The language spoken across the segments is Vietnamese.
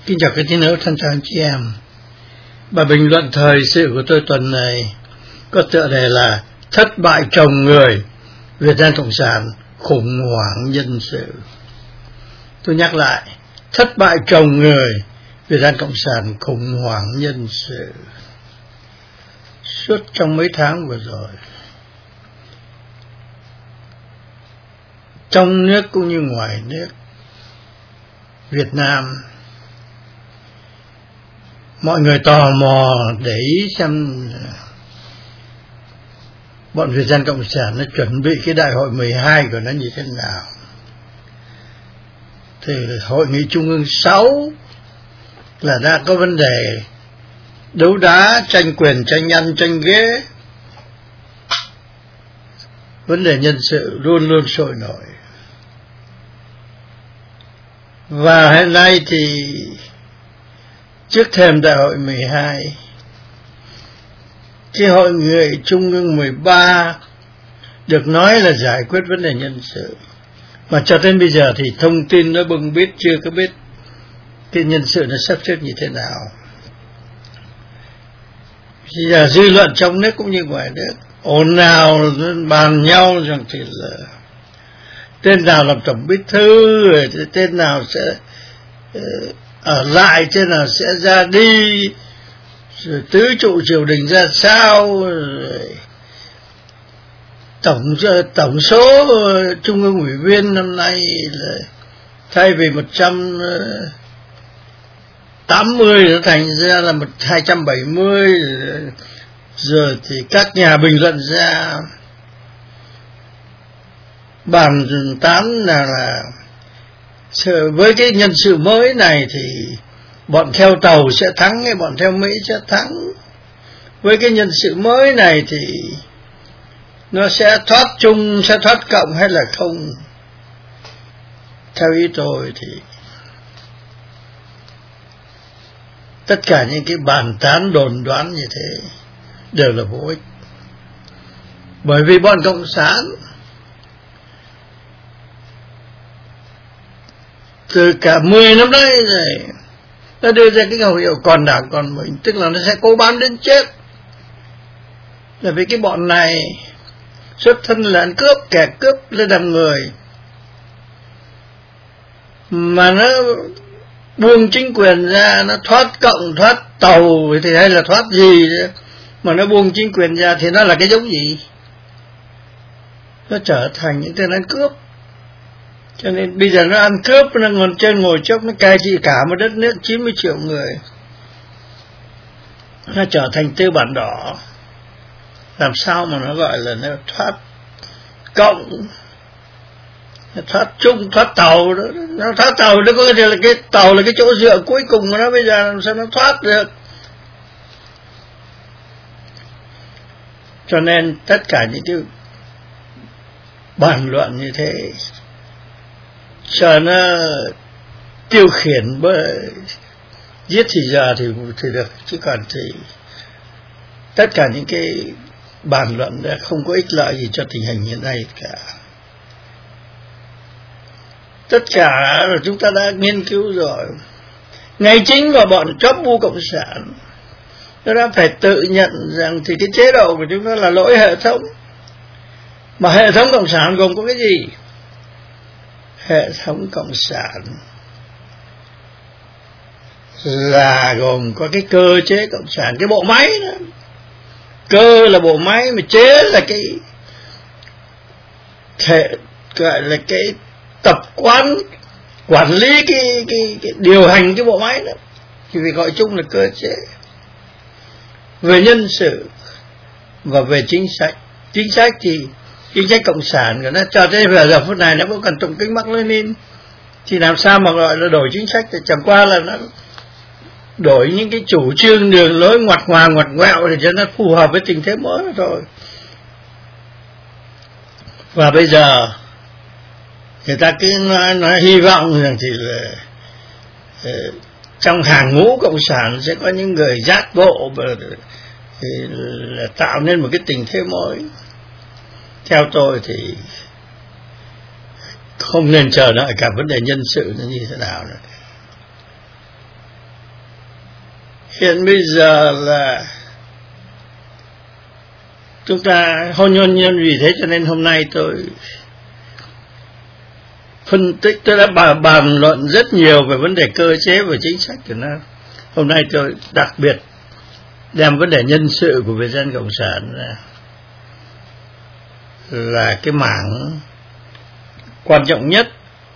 Kính chào các tín hữu thân chào anh chị em. Bài bình luận thời sự của tôi tuần này có tựa đề là Thất bại chồng người, Việt Nam Cộng sản khủng hoảng nhân sự. Tôi nhắc lại, thất bại chồng người, Việt Nam Cộng sản khủng hoảng nhân sự. Suốt trong mấy tháng vừa rồi, trong nước cũng như ngoài nước Việt Nam, mọi người tò mò để ý xem bọn Việt Nam Cộng sản nó chuẩn bị cái đại hội 12 của nó như thế nào. Thì hội nghị trung ương 6 là đã có vấn đề đấu đá, tranh quyền, tranh ăn, tranh ghế. Vấn đề nhân sự luôn luôn sôi nổi. Và hiện nay thì trước thềm đại hội 12, cái hội nghị trung ương 13 được nói là giải quyết vấn đề nhân sự, mà cho đến bây giờ thì thông tin nó bưng bít, chưa có biết cái nhân sự nó sắp xếp như thế nào. Bây giờ dư luận trong nước cũng như ngoài nước ồn ào bàn nhau rằng thì là tên nào làm tổng bí thư, rồi tên nào sẽ ở lại, tên nào sẽ ra đi, rồi tứ trụ triều đình ra sao, rồi tổng số trung ương ủy viên năm nay là thay vì 180 nó thành ra là 270, rồi thì các nhà bình luận ra bàn tán là với cái nhân sự mới này thì bọn theo tàu sẽ thắng hay bọn theo Mỹ sẽ thắng. Với cái nhân sự mới này thì nó sẽ thoát chung, sẽ thoát cộng hay là không. Theo ý tôi thì tất cả những cái bàn tán đồn đoán như thế đều là vô ích. Bởi vì bọn Cộng sản từ cả 10 năm nay rồi nó đưa ra cái khẩu hiệu còn đảng còn mình, tức là nó sẽ cố bám đến chết. Là vì cái bọn này xuất thân là ăn cướp, kẻ cướp lên làm người, mà nó buông chính quyền ra, nó thoát cộng, thoát tàu thì hay là thoát gì nữa, mà nó buông chính quyền ra thì nó là cái giống gì? Nó trở thành những tên ăn cướp. Cho nên bây giờ nó ăn cướp, nó ngồi trên ngồi chốc, nó cai trị cả một đất nước 90 triệu người. Nó trở thành tư bản đỏ. Làm sao mà nó gọi là nó thoát cộng, nó thoát chung, thoát tàu đó. Nó thoát tàu đó, có thể là cái tàu là cái chỗ dựa cuối cùng của nó, bây giờ làm sao nó thoát được. Cho nên tất cả những cái bàn luận như thế cho nó tiêu khiển bởi giết thì giờ thì được, chứ còn thì tất cả những cái bàn luận đã không có ích lợi gì cho tình hình hiện nay cả. Tất cả là chúng ta đã nghiên cứu rồi. Ngay chính là bọn chóp bu cộng sản nó đã phải tự nhận rằng thì cái chế độ của chúng ta là lỗi hệ thống. Mà hệ thống cộng sản gồm có cái gì? Hệ thống cộng sản là gồm có cái cơ chế cộng sản, cái bộ máy đó. Cơ là bộ máy, mà chế là cái thể, gọi là cái tập quán quản lý cái điều hành cái bộ máy đó, thì phải gọi chung là cơ chế. Về nhân sự và về chính sách. Chính sách thì chính sách cộng sản của nó cho tới giờ phút này nó vẫn còn tụng kính Mác Lênin, thì làm sao mà gọi là đổi chính sách? Thì chẳng qua là nó đổi những cái chủ trương đường lối ngoặt ngoạc ngoặt ngoẹo để cho nó phù hợp với tình thế mới thôi. Và bây giờ người ta cứ nói hy vọng rằng thì là trong hàng ngũ cộng sản sẽ có những người giác ngộ thì là tạo nên một cái tình thế mới. Theo tôi thì không nên chờ đợi cả vấn đề nhân sự nó như thế nào nữa. Hiện bây giờ là chúng ta hôn nhân, vì thế cho nên hôm nay tôi phân tích, tôi đã bàn luận rất nhiều về vấn đề cơ chế và chính sách của nó. Hôm nay tôi đặc biệt đem vấn đề nhân sự của Việt Dân Cộng sản là cái mảng quan trọng nhất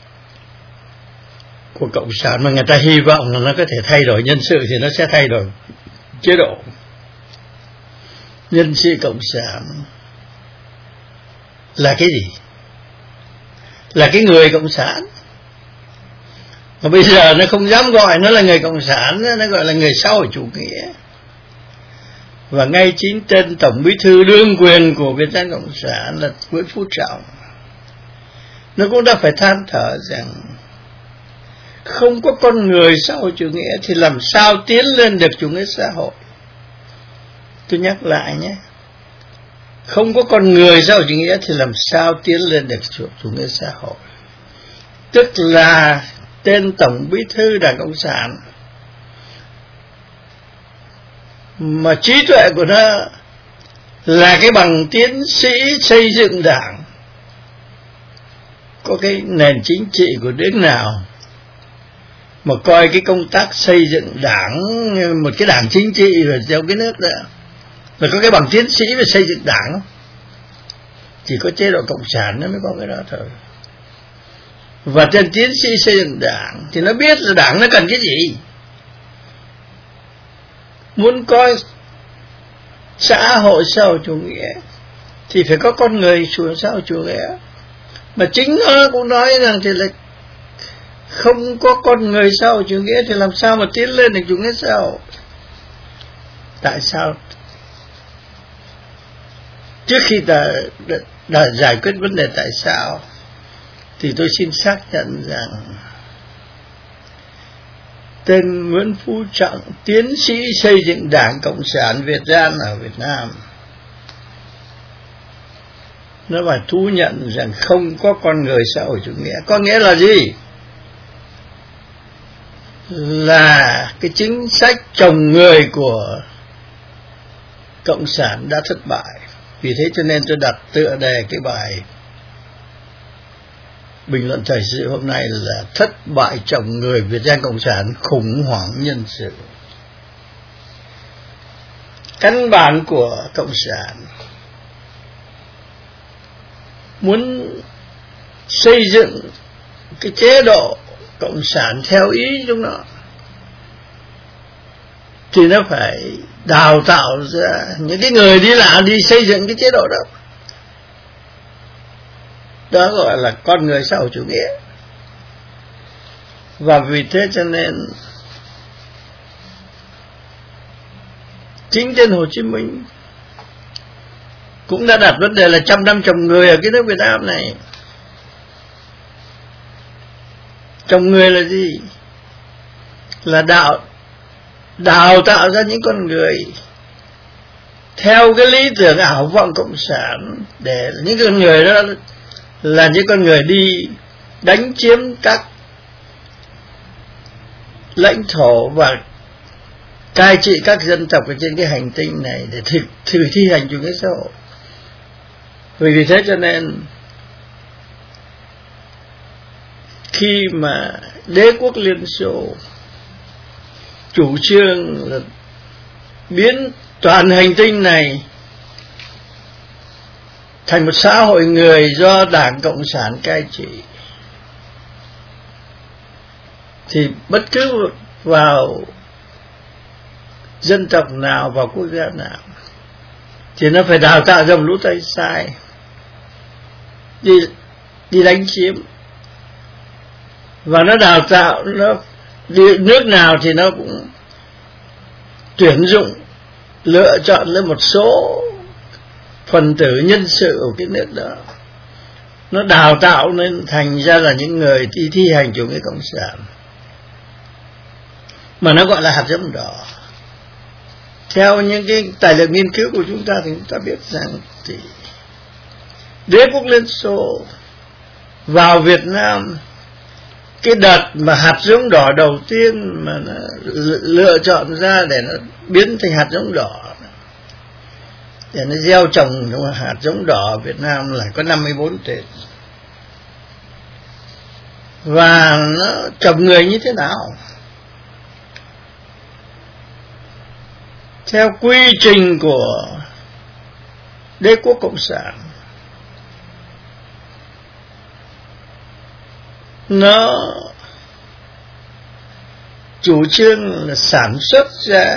của Cộng sản mà người ta hy vọng là nó có thể thay đổi nhân sự thì nó sẽ thay đổi chế độ. Nhân sự Cộng sản là cái gì? Là cái người Cộng sản. Mà bây giờ nó không dám gọi nó là người Cộng sản, nó gọi là người xã hội chủ nghĩa. Và ngay chính tên Tổng Bí thư đương quyền của Việt Nam Cộng sản là Nguyễn Phú Trọng, nó cũng đã phải than thở rằng không có con người xã hội chủ nghĩa thì làm sao tiến lên được chủ nghĩa xã hội. Tôi nhắc lại nhé, không có con người xã hội chủ nghĩa thì làm sao tiến lên được chủ nghĩa xã hội. Tức là tên Tổng Bí thư Đảng Cộng sản mà trí tuệ của nó là cái bằng tiến sĩ xây dựng đảng, có cái nền chính trị của nước nào mà coi cái công tác xây dựng đảng, một cái đảng chính trị rồi theo cái nước đó là có cái bằng tiến sĩ về xây dựng đảng không? Chỉ có chế độ Cộng sản nó mới có cái đó thôi. Và trên tiến sĩ xây dựng đảng thì nó biết là đảng nó cần cái gì. Muốn coi xã hội chủ nghĩa thì phải có con người xã hội chủ nghĩa. Mà chính nó cũng nói rằng thì là không có con người xã hội chủ nghĩa thì làm sao mà tiến lên được chủ nghĩa xã hội. Tại sao? Trước khi đã giải quyết vấn đề tại sao thì tôi xin xác nhận rằng tên Nguyễn Phú Trọng, tiến sĩ xây dựng Đảng Cộng sản Việt Nam ở Việt Nam, nó phải thú nhận rằng không có con người xã hội chủ nghĩa. Có nghĩa là gì? Là cái chính sách trồng người của Cộng sản đã thất bại. Vì thế cho nên tôi đặt tựa đề cái bài bình luận thời sự hôm nay là thất bại trồng người Việt Nam Cộng sản, khủng hoảng nhân sự. Căn bản của Cộng sản muốn xây dựng cái chế độ Cộng sản theo ý chúng nó thì nó phải đào tạo ra những cái người đi làm đi xây dựng cái chế độ đó. Đó gọi là con người xã hội chủ nghĩa. Và vì thế cho nên chính tên Hồ Chí Minh cũng đã đặt vấn đề là 100 năm trồng người ở cái nước Việt Nam này. Trồng người là gì? Là đào tạo ra những con người theo cái lý tưởng ảo vọng Cộng sản, để những con người đó là những con người đi đánh chiếm các lãnh thổ và cai trị các dân tộc ở trên cái hành tinh này để thử thi hành chủ nghĩa xã hội. Vì thế cho nên khi mà đế quốc Liên Xô chủ trương là biến toàn hành tinh này thành một xã hội người do Đảng Cộng sản cai trị, thì bất cứ vào dân tộc nào, vào quốc gia nào thì nó phải đào tạo ra một lũ tay sai đi đánh chiếm. Và nó đào tạo, nó nước nào thì nó cũng tuyển dụng, lựa chọn lên một số phần tử nhân sự của cái nước đó. Nó đào tạo nên thành ra là những người thi hành chủ nghĩa Cộng sản, mà nó gọi là hạt giống đỏ. Theo những cái tài liệu nghiên cứu của chúng ta thì chúng ta biết rằng thì đế quốc Liên Xô vào Việt Nam cái đợt mà hạt giống đỏ đầu tiên mà nó lựa chọn ra để nó biến thành hạt giống đỏ, để nó gieo trồng trong hạt giống đỏ Việt Nam là có 54 tên. Và nó trồng người như thế nào? Theo quy trình của đế quốc cộng sản, nó chủ trương là sản xuất ra,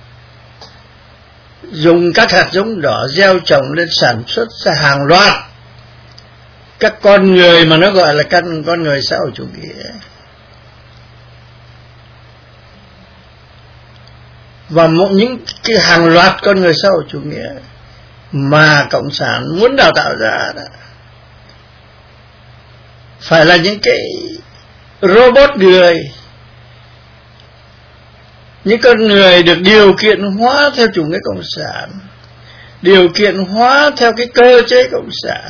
dùng các hạt giống đỏ gieo trồng lên sản xuất ra hàng loạt các con người mà nó gọi là con người xã hội chủ nghĩa. Và những cái hàng loạt con người xã hội chủ nghĩa mà cộng sản muốn đào tạo ra đó phải là những cái robot người, những con người được điều kiện hóa theo chủ nghĩa cộng sản, điều kiện hóa theo cái cơ chế cộng sản,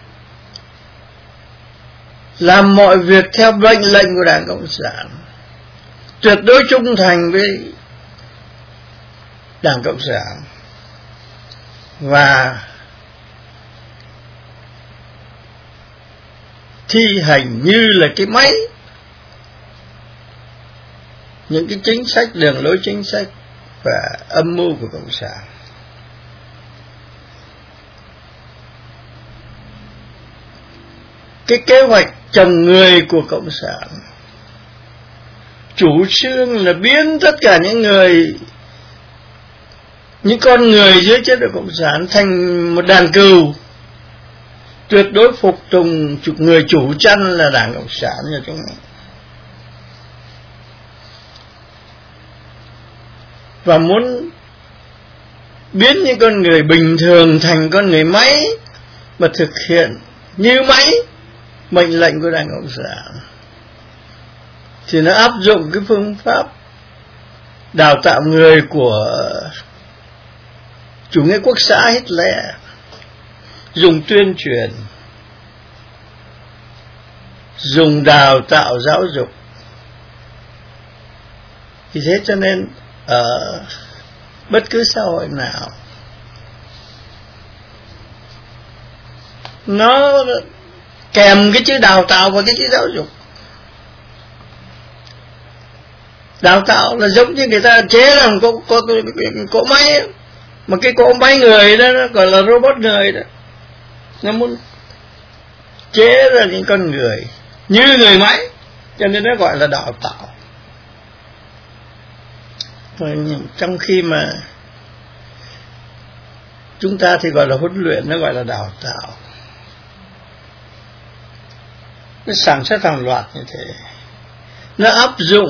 làm mọi việc theo mệnh lệnh của Đảng Cộng sản, tuyệt đối trung thành với Đảng Cộng sản, và thi hành như là cái máy những cái chính sách, đường lối chính sách và âm mưu của Cộng sản. Cái kế hoạch trồng người của Cộng sản chủ trương là biến tất cả những con người dưới chế độ Cộng sản thành một đàn cừu, tuyệt đối phục tùng người chủ chăn là Đảng Cộng sản như chúng này. Và muốn biến những con người bình thường thành con người máy mà thực hiện như máy mệnh lệnh của Đảng Cộng sản, thì nó áp dụng cái phương pháp đào tạo người của chủ nghĩa quốc xã Hitler, dùng tuyên truyền, dùng đào tạo giáo dục. Vì thế cho nên ở bất cứ xã hội nào nó kèm cái chữ đào tạo và cái chữ giáo dục. Đào tạo là giống như người ta chế làm cỗ máy ấy. Mà cái cỗ máy người đó nó gọi là robot người đó, nó muốn chế ra những con người như người máy, cho nên nó gọi là đào tạo. Trong khi mà chúng ta thì gọi là huấn luyện, nó gọi là đào tạo. Nó sản xuất hàng loạt như thế, nó áp dụng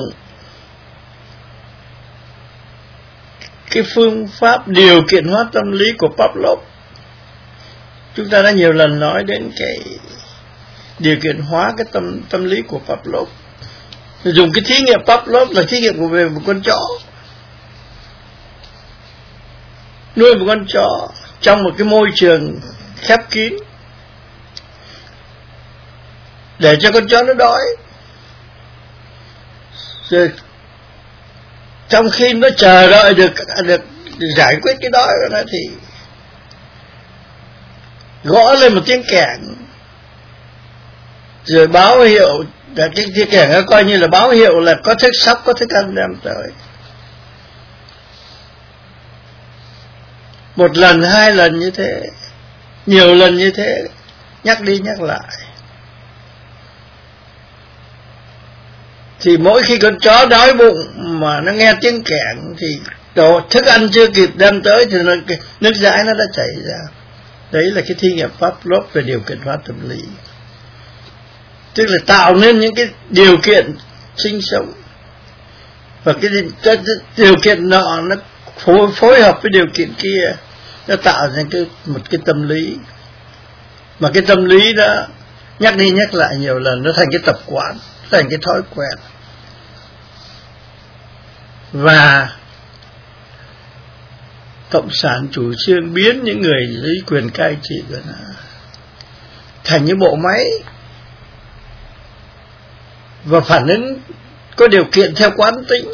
cái phương pháp điều kiện hóa tâm lý của Pavlov. Chúng ta đã nhiều lần nói đến cái điều kiện hóa cái tâm lý của Pavlov. Dùng cái thí nghiệm Pavlov là thí nghiệm về một con chó. Nuôi một con chó trong một cái môi trường khép kín để cho con chó nó đói. Rồi trong khi nó chờ đợi được giải quyết cái đói của nó thì gõ lên một tiếng kẻng, rồi báo hiệu, cái tiếng kẻng nó coi như là báo hiệu là có thức sắp, có thức ăn đem tới. Một lần, hai lần như thế, nhiều lần như thế, nhắc đi nhắc lại, thì mỗi khi con chó đói bụng mà nó nghe tiếng kẻng thì thức ăn chưa kịp đem tới thì nước dãi nó đã chảy ra. Đấy là cái thí nghiệm Pavlov về điều kiện hóa tâm lý, tức là tạo nên những cái điều kiện sinh sống, và cái điều kiện nọ nó phối hợp với điều kiện kia, nó tạo ra một cái tâm lý, mà cái tâm lý đó nhắc đi nhắc lại nhiều lần, nó thành cái tập quán, thành cái thói quen. Và Cộng sản chủ trương biến những người dưới quyền cai trị của nó thành những bộ máy và phản ứng có điều kiện theo quán tính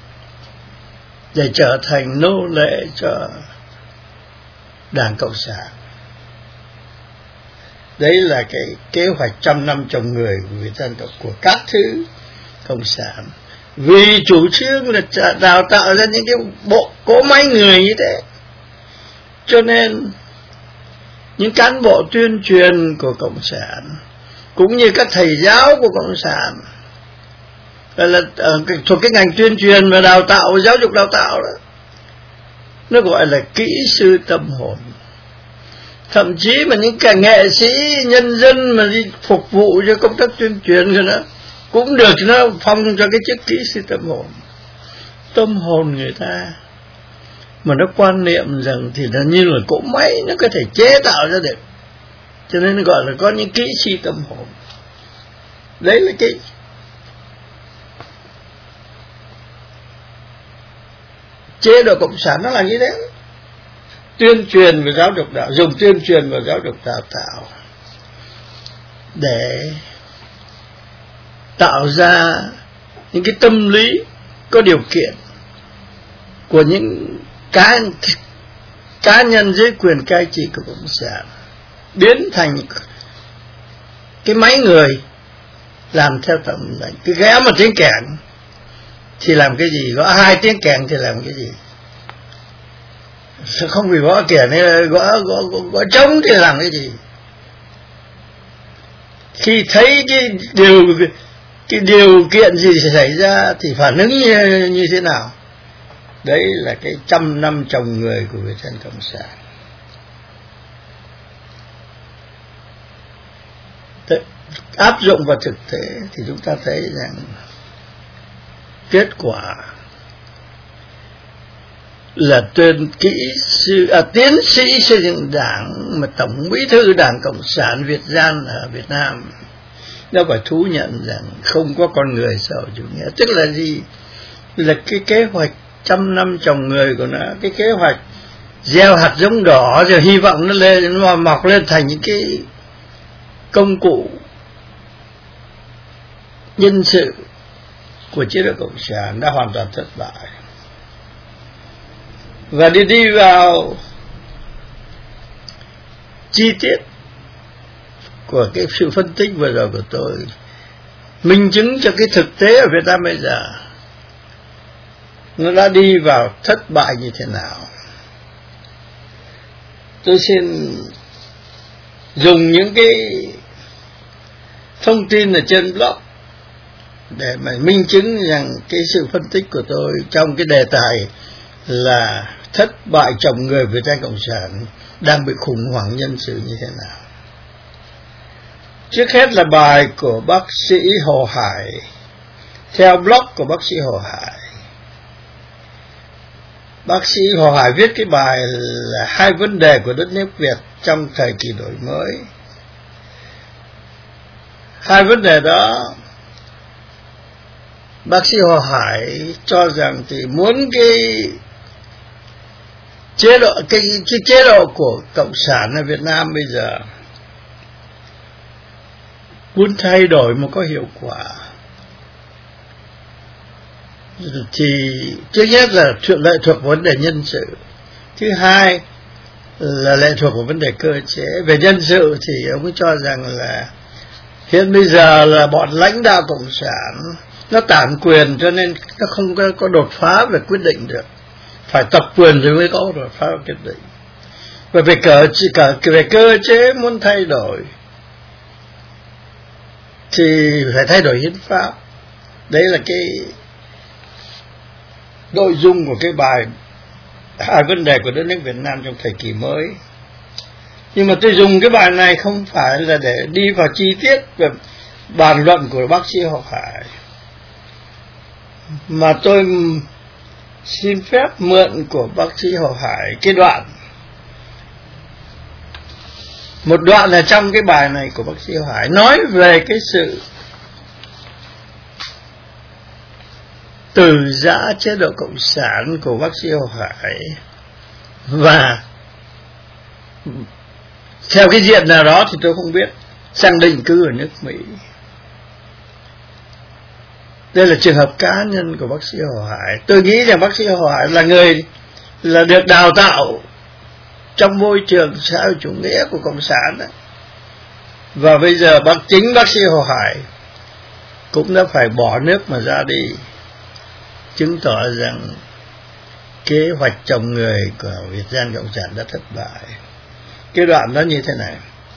để trở thành nô lệ cho Đảng Cộng sản. Đấy là cái kế hoạch 100 năm trồng người của Việt Dân của các thứ cộng sản. Vì chủ trương là đào tạo ra những cái bộ cỗ máy người như thế, cho nên những cán bộ tuyên truyền của Cộng sản cũng như các thầy giáo của Cộng sản là thuộc cái ngành tuyên truyền và đào tạo, giáo dục đào tạo đó, nó gọi là kỹ sư tâm hồn. Thậm chí mà những cả nghệ sĩ nhân dân mà đi phục vụ cho công tác tuyên truyền rồi đó cũng được nó phong cho cái chức kỹ sư tâm hồn. Tâm hồn người ta mà nó quan niệm rằng thì nó như là cỗ máy, nó có thể chế tạo ra được, cho nên nó gọi là có những kỹ sư tâm hồn. Đấy là cái chế độ cộng sản nó là như thế. Tuyên truyền và giáo dục dùng tuyên truyền và giáo dục đào tạo để tạo ra những cái tâm lý có điều kiện của những cá nhân dưới quyền cai trị của Cộng sản, biến thành cái máy người làm theo tầm lệnh. Cái ghé một tiếng kèn thì làm cái gì, gõ 2 tiếng kèn thì làm cái gì, không vì gõ kèn hay gõ trống thì làm cái gì. Khi thấy cái điều kiện gì xảy ra thì phản ứng như thế nào. Đấy là cái 100 năm trồng người của Việt Dân Cộng sản. Áp dụng vào thực tế thì chúng ta thấy rằng kết quả là tiến sĩ xây dựng đảng mà Tổng Bí thư Đảng Cộng sản Việt Gian ở Việt Nam nó phải thú nhận rằng không có con người xã hội chủ nghĩa. Tức là gì? Là cái kế hoạch 100 năm trồng người của nó, cái kế hoạch gieo hạt giống đỏ rồi hy vọng nó lên, nó mọc lên thành những cái công cụ nhân sự của chế độ Cộng sản đã hoàn toàn thất bại. Và đi vào chi tiết của cái sự phân tích vừa rồi của tôi, minh chứng cho cái thực tế ở Việt Nam bây giờ nó đã đi vào thất bại như thế nào. Tôi xin dùng những cái thông tin ở trên blog để mà minh chứng rằng cái sự phân tích của tôi trong cái đề tài là thất bại trồng người Việt Nam Cộng sản đang bị khủng hoảng nhân sự như thế nào. Trước hết là bài của bác sĩ Hồ Hải, theo blog của bác sĩ Hồ Hải. Bác sĩ Hồ Hải viết cái bài là 2 vấn đề của đất nước Việt trong thời kỳ đổi mới. 2 vấn đề đó bác sĩ Hồ Hải cho rằng thì muốn cái chế độ của Cộng sản ở Việt Nam bây giờ muốn thay đổi mà có hiệu quả thì trước nhất là lệ thuộc vào vấn đề nhân sự, thứ hai là lệ thuộc vào vấn đề cơ chế. Về nhân sự thì ông ấy cho rằng là hiện bây giờ là bọn lãnh đạo Cộng sản nó tản quyền, cho nên nó không có đột phá về quyết định được, phải tập quyền rồi mới có đột phá quyết định. Và về cơ chế muốn thay đổi thì phải thay đổi hiến pháp. Đấy là cái nội dung của cái bài 2 vấn đề của đất nước Việt Nam trong thời kỳ mới. Nhưng mà tôi dùng cái bài này không phải là để đi vào chi tiết về bàn luận của bác sĩ Hồ Hải, mà tôi xin phép mượn của bác sĩ Hồ Hải cái một đoạn là trong cái bài này của bác sĩ Hồ Hải nói về cái sự từ giã chế độ Cộng sản của bác sĩ Hồ Hải, và theo cái diện nào đó thì tôi không biết, sang định cư ở nước Mỹ. Đây là trường hợp cá nhân của bác sĩ Hồ Hải. Tôi nghĩ rằng bác sĩ Hồ Hải là người là được đào tạo trong môi trường xã hội chủ nghĩa của Cộng sản đó. Và bây giờ chính bác sĩ Hồ Hải cũng đã phải bỏ nước mà ra đi, chứng tỏ rằng kế hoạch trồng người của Việt Nam Cộng sản đã thất bại. Cái đoạn đó như thế này: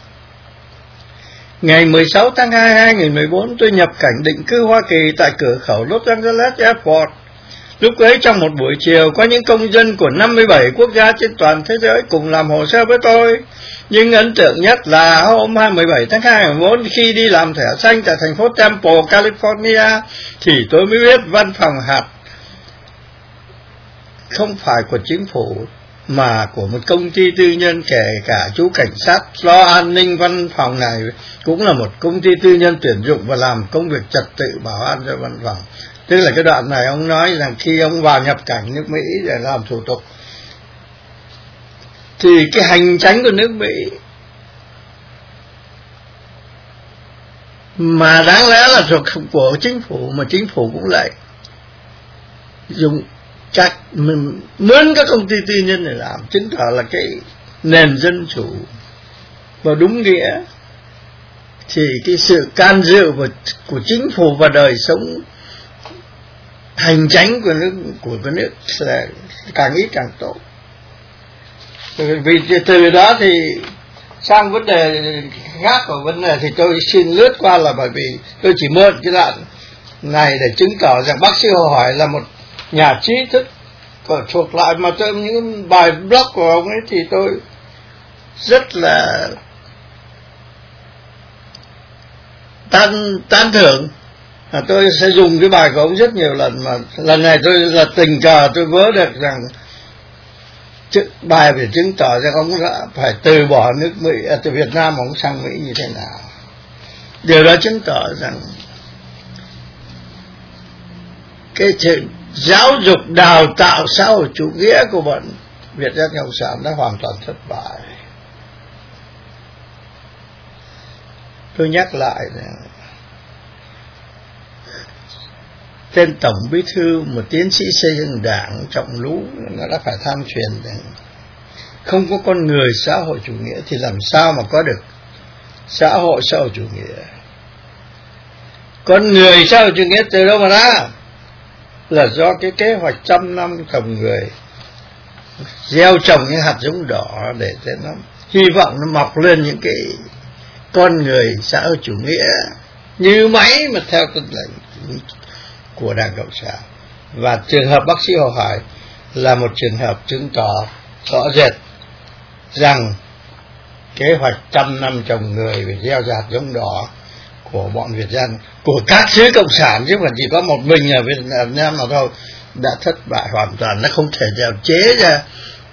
ngày 16 tháng 2 2014, tôi nhập cảnh định cư Hoa Kỳ tại cửa khẩu Los Angeles Airport. Lúc ấy trong một buổi chiều, có những công dân của 57 quốc gia trên toàn thế giới cùng làm hồ sơ với tôi. Nhưng ấn tượng nhất là hôm 17 tháng 2 2014, khi đi làm thẻ xanh tại thành phố Temple, California, thì tôi mới biết văn phòng hạt không phải của chính phủ mà của một công ty tư nhân. Kể cả chú cảnh sát lo an ninh văn phòng này cũng là một công ty tư nhân tuyển dụng và làm công việc trật tự bảo an cho văn phòng. Tức là cái đoạn này ông nói rằng khi ông vào nhập cảnh nước Mỹ để làm thủ tục thì cái hành chánh của nước Mỹ mà đáng lẽ là thuộc của chính phủ, mà chính phủ cũng lại dùng các mướn các công ty tư nhân để làm, chứng tỏ là cái nền dân chủ. Và đúng nghĩa thì cái sự can dự của chính phủ vào đời sống hành chánh của cái nước sẽ càng ít càng tốt. Vì từ đó thì sang vấn đề khác của vấn đề thì tôi xin lướt qua, là bởi vì tôi chỉ mượn cái đoạn này để chứng tỏ rằng bác sĩ Hồ Hải là một nhà trí thức. Còn thuộc lại mà tôi những bài blog của ông ấy thì tôi rất là tán thưởng. Tôi sẽ dùng cái bài của ông rất nhiều lần, mà lần này tôi là tình cờ tôi vớ được rằng bài để chứng tỏ rằng ông đã phải từ bỏ nước Mỹ, từ Việt Nam ông sang Mỹ như thế nào. Điều đó chứng tỏ rằng cái chuyện giáo dục đào tạo xã hội chủ nghĩa của bọn Việt Nam Cộng sản đã hoàn toàn thất bại. Tôi nhắc lại rằng tên tổng bí thư, một tiến sĩ xây dựng đảng Trọng Lũ, nó đã phải tham truyền rằng không có con người xã hội chủ nghĩa thì làm sao mà có được xã hội chủ nghĩa. Con người xã hội chủ nghĩa từ đâu mà ra? Là do cái kế hoạch 100 năm trồng người, gieo trồng những hạt giống đỏ để cho nó hy vọng nó mọc lên những cái con người xã hội chủ nghĩa như máy mà theo tuân lệnh của Đảng Cộng sản. Và trường hợp bác sĩ Hồ Hải là một trường hợp chứng tỏ rõ rệt rằng kế hoạch 100 năm trồng người về gieo hạt giống đỏ của bọn Việt Dân, của các xứ cộng sản, chứ không chỉ có một mình ở Việt Nam mà thôi, đã thất bại hoàn toàn. Nó không thể nào chế ra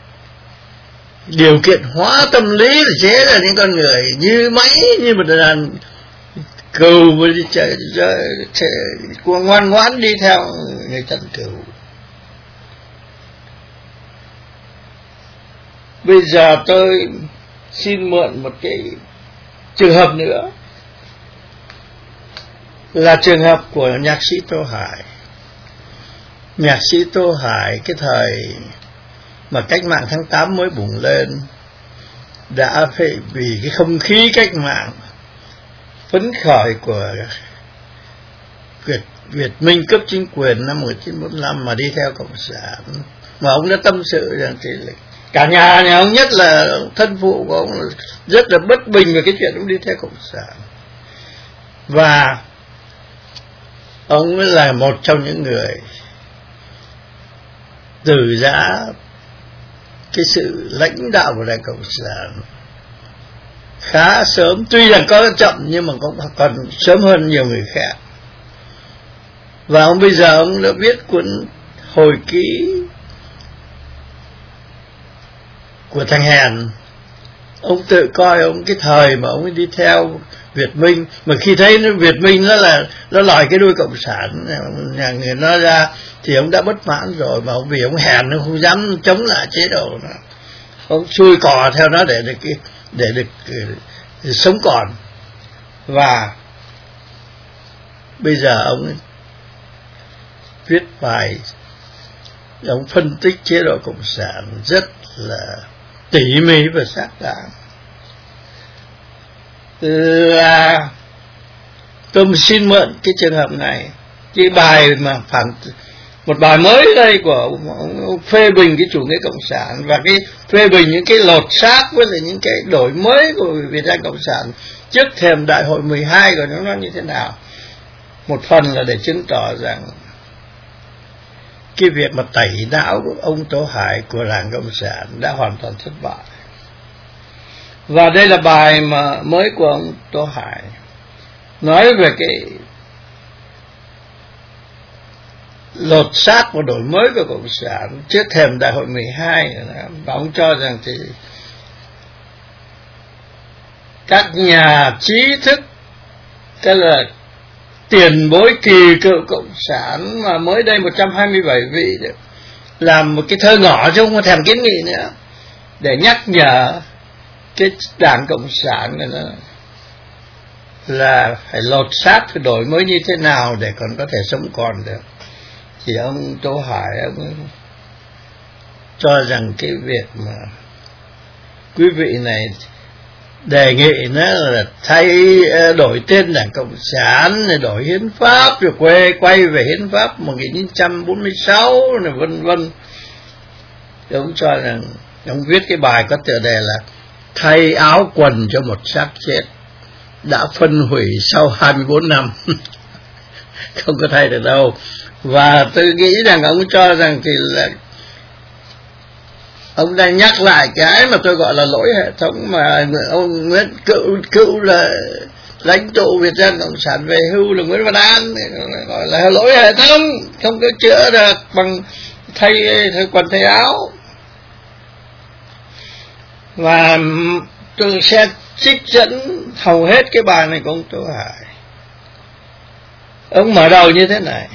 điều kiện hóa tâm lý để chế ra những con người như máy, như một đàn cừu mà đi ngoan ngoãn đi theo người chăn cừu. Bây giờ tôi xin mượn một cái trường hợp nữa, là trường hợp của nhạc sĩ Tô Hải. Nhạc sĩ Tô Hải cái thời mà cách mạng tháng 8 mới bùng lên đã phải vì cái không khí cách mạng phấn khởi của Việt Minh cấp chính quyền năm 1945 mà đi theo Cộng sản, mà ông đã tâm sự rằng thì cả nhà ông, nhất là thân phụ của ông, rất là bất bình về cái chuyện ông đi theo Cộng sản. Và ông là một trong những người từ giã cái sự lãnh đạo của Đảng Cộng sản khá sớm, tuy rằng có chậm nhưng mà cũng còn sớm hơn nhiều người khác. Và ông bây giờ ông đã viết cuốn hồi ký của thằng Hèn. Ông tự coi ông cái thời mà ông đi theo Việt Minh, mà khi thấy Việt Minh nó lòi cái đuôi Cộng sản nhà người nó ra thì ông đã bất mãn rồi, mà ông vì ông hèn nó không dám chống lại chế độ nó, ông xuôi cò theo nó để được sống còn. Và bây giờ ông viết bài, ông phân tích chế độ cộng sản rất là tỉ mỉ và xác đáng. Là tôi xin mượn cái trường hợp này, cái bài mà một bài mới đây của ông phê bình cái chủ nghĩa cộng sản và cái phê bình những cái lột xác với lại những cái đổi mới của Việt Nam Cộng sản trước thềm đại hội 12 của nó như thế nào. Một phần là để chứng tỏ rằng cái việc mà tẩy não của ông Tô Hải của Đảng Cộng sản đã hoàn toàn thất bại. Và đây là bài mà mới của ông Tô Hải nói về cái lột xác và đổi mới của Cộng sản trước thềm đại hội 12. Và ông cho rằng thì các nhà trí thức, tức là tiền bối kỳ cựu Cộng sản mà mới đây 127 vị đấy, làm một cái thơ ngỏ chứ không có thèm kiến nghị nữa, để nhắc nhở cái Đảng Cộng sản này là phải lột xác, phải đổi mới như thế nào để còn có thể sống còn được. Thì ông Tô Hải ông cho rằng cái việc mà quý vị này đề nghị nó là thay đổi tên Đảng Cộng sản, đổi hiến pháp, rồi quay về hiến pháp 1946 này vân vân. Ông cho rằng ông viết cái bài có tựa đề là thay áo quần cho một xác chết đã phân hủy sau 24 năm. Không có thay được đâu. Và tôi nghĩ rằng ông cho rằng thì là ông đang nhắc lại cái mà tôi gọi là lỗi hệ thống mà ông Nguyễn cựu là lãnh tụ Việt Nam Cộng sản về hưu là Nguyễn Văn An gọi là lỗi hệ thống, không có chữa được bằng thay quần thay áo. Và tôi sẽ trích dẫn hầu hết cái bài này của ông Tô Hải. Ông mở đầu như thế này: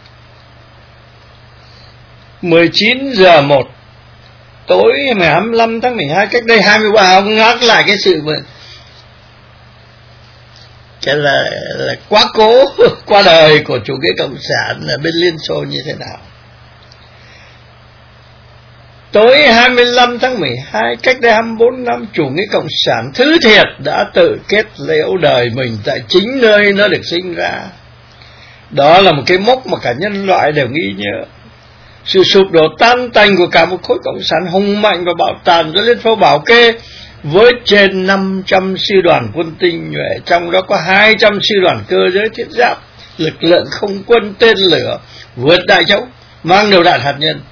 19 giờ 1 tối ngày 25 tháng 12 cách đây 23, ông nhắc lại cái sự mà cái là quá cố qua đời của chủ nghĩa cộng sản ở bên Liên Xô như thế nào. Tối 25 tháng 12 cách đây 24 năm, chủ nghĩa cộng sản thứ thiệt đã tự kết liễu đời mình tại chính nơi nó được sinh ra. Đó là một cái mốc mà cả nhân loại đều ghi nhớ. Sự sụp đổ tan tành của cả một khối cộng sản hùng mạnh và bạo tàn do Liên Xô bảo kê, với trên 500 sư đoàn quân tinh nhuệ, trong đó có 200 sư đoàn cơ giới thiết giáp, lực lượng không quân, tên lửa vượt đại châu, mang đầu đạn hạt nhân,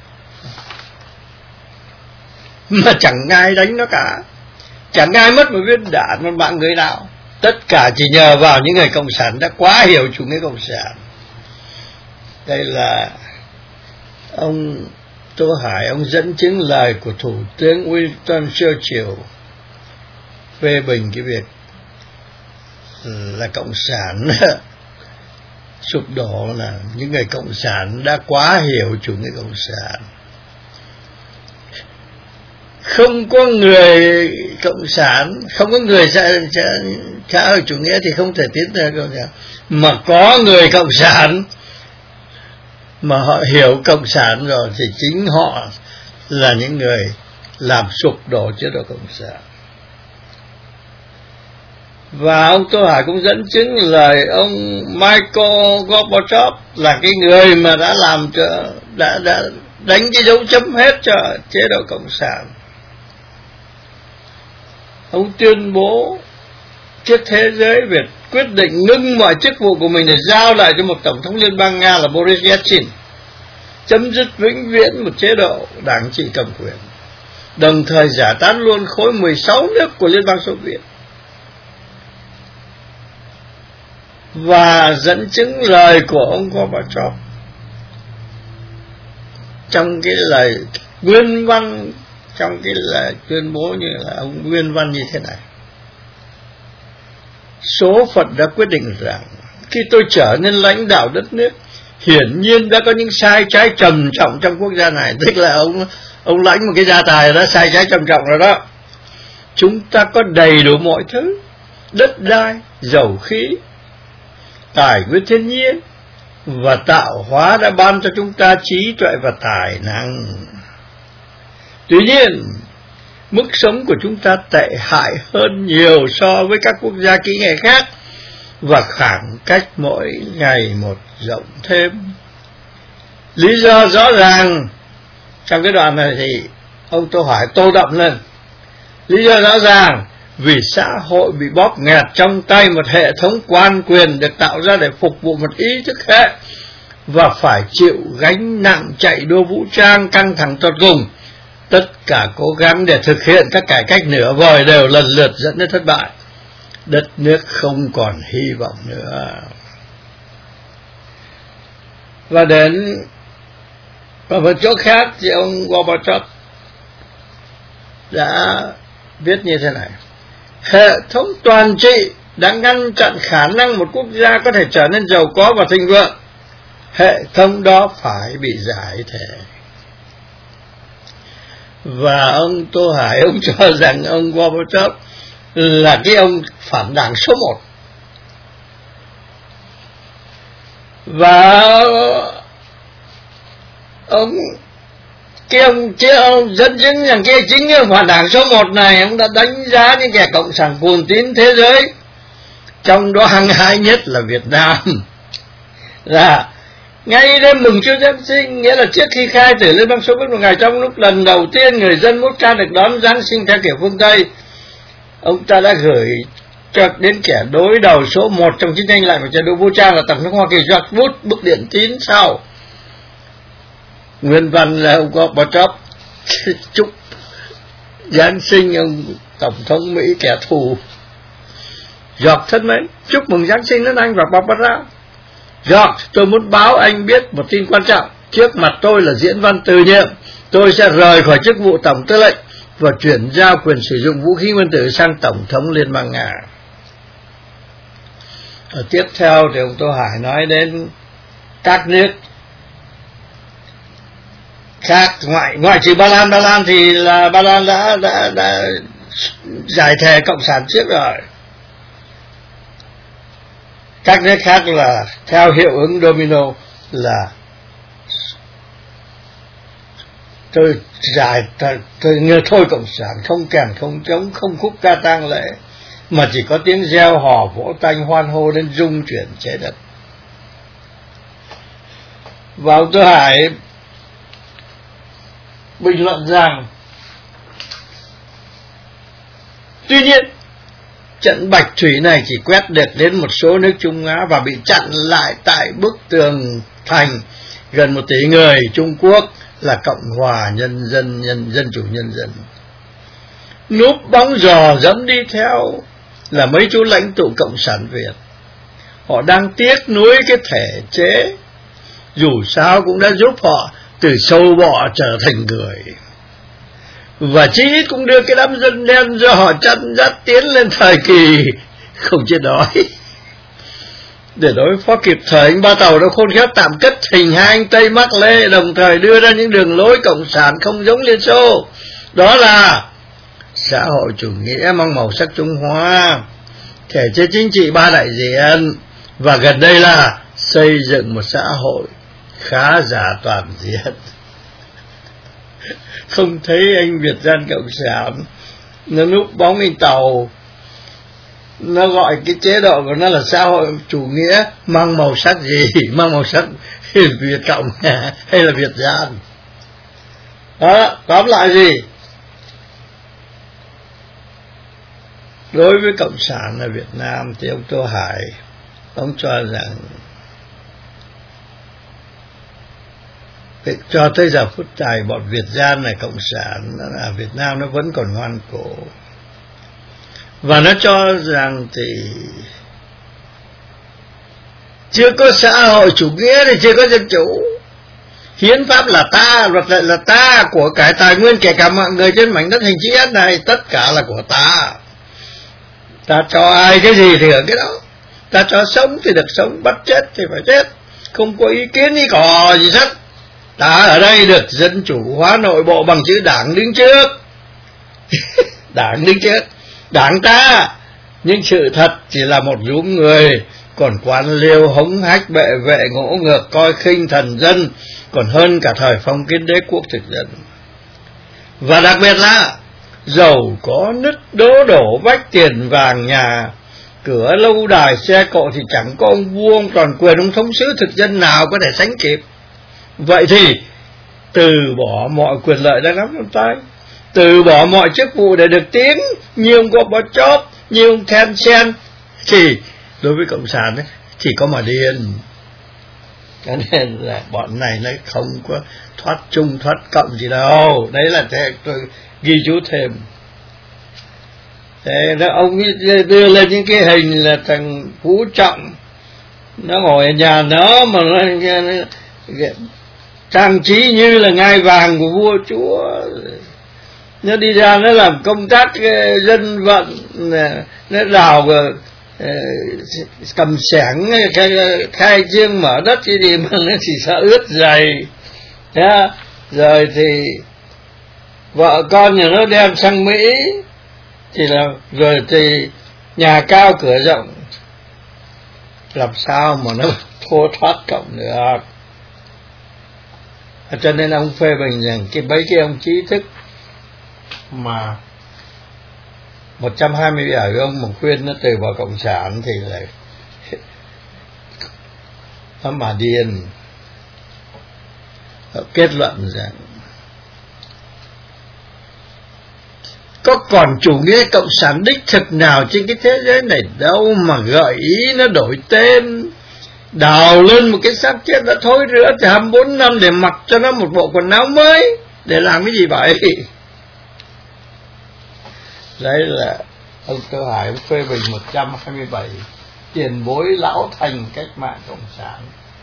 mà chẳng ai đánh nó cả, chẳng ai mất một viên đạn một mạng người nào. Tất cả chỉ nhờ vào những người cộng sản đã quá hiểu chủ nghĩa cộng sản. Đây là ông Tô Hải, ông dẫn chứng lời của Thủ tướng Winston Churchill phê bình cái việc là cộng sản sụp đổ, là những người cộng sản đã quá hiểu chủ nghĩa cộng sản. Không có người cộng sản, không có người xã hội chủ nghĩa thì không thể tiến tới cộng sản. Mà có người cộng sản mà họ hiểu cộng sản rồi thì chính họ là những người làm sụp đổ chế độ cộng sản. Và ông Tô Hải cũng dẫn chứng lời ông Michael Gorbachev là cái người mà đã làm cho đã đánh cái dấu chấm hết cho chế độ cộng sản. Ông tuyên bố trước thế giới về quyết định ngưng mọi chức vụ của mình để giao lại cho một tổng thống liên bang Nga là Boris Yeltsin, chấm dứt vĩnh viễn một chế độ đảng trị cầm quyền, đồng thời giải tán luôn khối 16 nước của Liên bang Xô Viết. Và dẫn chứng lời của ông Gorbachev trong cái lời nguyên văn, trong cái lời tuyên bố như là ông nguyên văn như thế này: số phận đã quyết định rằng khi tôi trở nên lãnh đạo đất nước, hiển nhiên đã có những sai trái trầm trọng trong quốc gia này. Tức là ông lãnh một cái gia tài đã sai trái trầm trọng rồi đó. Chúng ta có đầy đủ mọi thứ: đất đai, dầu khí, tài nguyên thiên nhiên, và tạo hóa đã ban cho chúng ta trí tuệ và tài năng. Tuy nhiên, mức sống của chúng ta tệ hại hơn nhiều so với các quốc gia kỹ nghệ khác, và khoảng cách mỗi ngày một rộng thêm. Lý do rõ ràng trong cái đoạn này thì ông Tô Hoài tô đậm lên. Lý do rõ ràng vì xã hội bị bóp nghẹt trong tay một hệ thống quan quyền được tạo ra để phục vụ một ý thức hệ, và phải chịu gánh nặng chạy đua vũ trang căng thẳng tột cùng. Tất cả cố gắng để thực hiện các cải cách nửa vời đều lần lượt dẫn đến thất bại. Đất nước không còn hy vọng nữa. Và đến ở một chỗ khác thì ông Gorbachev đã viết như thế này: hệ thống toàn trị đã ngăn chặn khả năng một quốc gia có thể trở nên giàu có và thịnh vượng. Hệ thống đó phải bị giải thể. Và ông Tô Hải, ông cho rằng ông Gorbachev là cái ông phản đảng số 1. Và ông dẫn chứng rằng chính cái phản đảng số 1 này, ông đã đánh giá những kẻ cộng sản cuồng tín thế giới, trong đó hăng hái nhất là Việt Nam, là ngay đêm mừng Chúa Giáng sinh, nghĩa là trước khi khai tử Liên bang Xô Viết một ngày, trong lúc lần đầu tiên người dân Moscow được đón Giáng sinh theo kiểu phương Tây, ông ta đã gửi cho đến kẻ đối đầu số 1 trong chiến tranh lạnh và trận đấu vũ trang là Tổng thống Hoa Kỳ George Bush bức điện tín sau. Nguyên văn là ông Gorbachev chúc Giáng sinh ông Tổng thống Mỹ kẻ thù. George thân mến, chúc mừng Giáng sinh đến anh và Barbara. George, tôi muốn báo anh biết một tin quan trọng. Trước mặt tôi là diễn văn từ nhiệm. Tôi sẽ rời khỏi chức vụ Tổng tư lệnh và chuyển giao quyền sử dụng vũ khí nguyên tử sang Tổng thống Liên bang Nga. Tiếp theo thì ông Tô Hải nói đến các nước khác ngoại trừ Ba Lan. Ba Lan thì là Ba Lan đã giải thể cộng sản trước rồi. Các nước khác là theo hiệu ứng domino, là tôi nghe thôi cộng sản, không kèn không trống, không khúc ca tang lễ, mà chỉ có tiếng reo hò vỗ tay hoan hô đến rung chuyển trái đất. Và ông Tô Hải bình luận rằng tuy nhiên trận bạch thủy này chỉ quét được đến một số nước Trung Á và bị chặn lại tại bức tường thành gần 1 tỷ người Trung Quốc là Cộng hòa Dân chủ Nhân dân. Núp bóng giò dẫm đi theo là mấy chú lãnh tụ Cộng sản Việt. Họ đang tiếc nuối cái thể chế, dù sao cũng đã giúp họ từ sâu bọ trở thành người, và chí ít cũng đưa cái đám dân đen do họ chăn dắt tiến lên thời kỳ không chết đói. Để đối phó kịp thời, anh Ba Tàu đã khôn khéo tạm cất hình hai anh Tây Mác Lê, đồng thời đưa ra những đường lối cộng sản không giống Liên Xô. Đó là xã hội chủ nghĩa mang màu sắc Trung Hoa, thể chế chính trị 3 đại diện, và gần đây là xây dựng một xã hội khá giả toàn diện. Không thấy anh Việt Gian Cộng sản nó núp bóng anh Tàu, nó gọi cái chế độ của nó là xã hội chủ nghĩa mang màu sắc gì? Mang màu sắc Việt Cộng hay là Việt Gian? Đó, tóm lại gì? Đối với Cộng sản ở Việt Nam thì ông Tô Hải, ông cho rằng cho tới giờ phút này bọn Việt Gian này, Cộng sản ở Việt Nam nó vẫn còn ngoan cố, và nó cho rằng thì chưa có xã hội chủ nghĩa thì chưa có dân chủ. Hiến pháp là ta, luật lệ là ta, của cải tài nguyên kể cả mọi người trên mảnh đất hình chữ S này tất cả là của ta. Ta cho ai cái gì thì ở cái đó. Ta cho sống thì được sống, bắt chết thì phải chết, không có ý kiến ý cò gì hết. Ta ở đây được dân chủ hóa nội bộ bằng chữ đảng đứng trước. Đảng đứng trước, đảng ta. Nhưng sự thật chỉ là một nhóm người còn quan liêu hống hách bệ vệ ngỗ ngược coi khinh thần dân, còn hơn cả thời phong kiến đế quốc thực dân. Và đặc biệt là dầu có nứt đổ vách tiền vàng nhà cửa lâu đài xe cộ thì chẳng có ông vua ông toàn quyền ông thống sứ thực dân nào có thể sánh kịp. Vậy thì từ bỏ mọi quyền lợi đang nắm trong tay, từ bỏ mọi chức vụ để được tiến, như ông Gorbachev, như ông Thein Sein, thì đối với cộng sản ấy, chỉ có mà điên. Cho nên là bọn này nó không có thoát chung thoát cộng gì đâu. Đấy là thế, tôi ghi chú thêm. Thế đó, ông đưa lên những cái hình là thằng Phú Trọng nó ngồi ở nhà nó mà nó trang trí như là ngai vàng của vua chúa. Nó đi ra nó làm công tác dân vận, nó đào cầm xẻng khai trương mở đất cái gì mà nó chỉ sợ ướt giày. Rồi thì vợ con nhà nó đem sang Mỹ thì là rồi thì nhà cao cửa rộng, làm sao mà nó thua thoát cộng được. Cho nên ông phê bình rằng mấy cái ông trí thức mà 127 ông mà khuyên nó từ vào cộng sản thì là nó mà điên. Kết luận rằng có còn chủ nghĩa cộng sản đích thực nào trên cái thế giới này đâu mà gợi ý nó đổi tên, đào lên một cái xác chết đã thối rữa từ 24 năm để mặc cho nó một bộ quần áo mới, để làm cái gì vậy? Đấy là ông Tô Hải ông phê bình 127 tiền bối lão thành cách mạng cộng sản.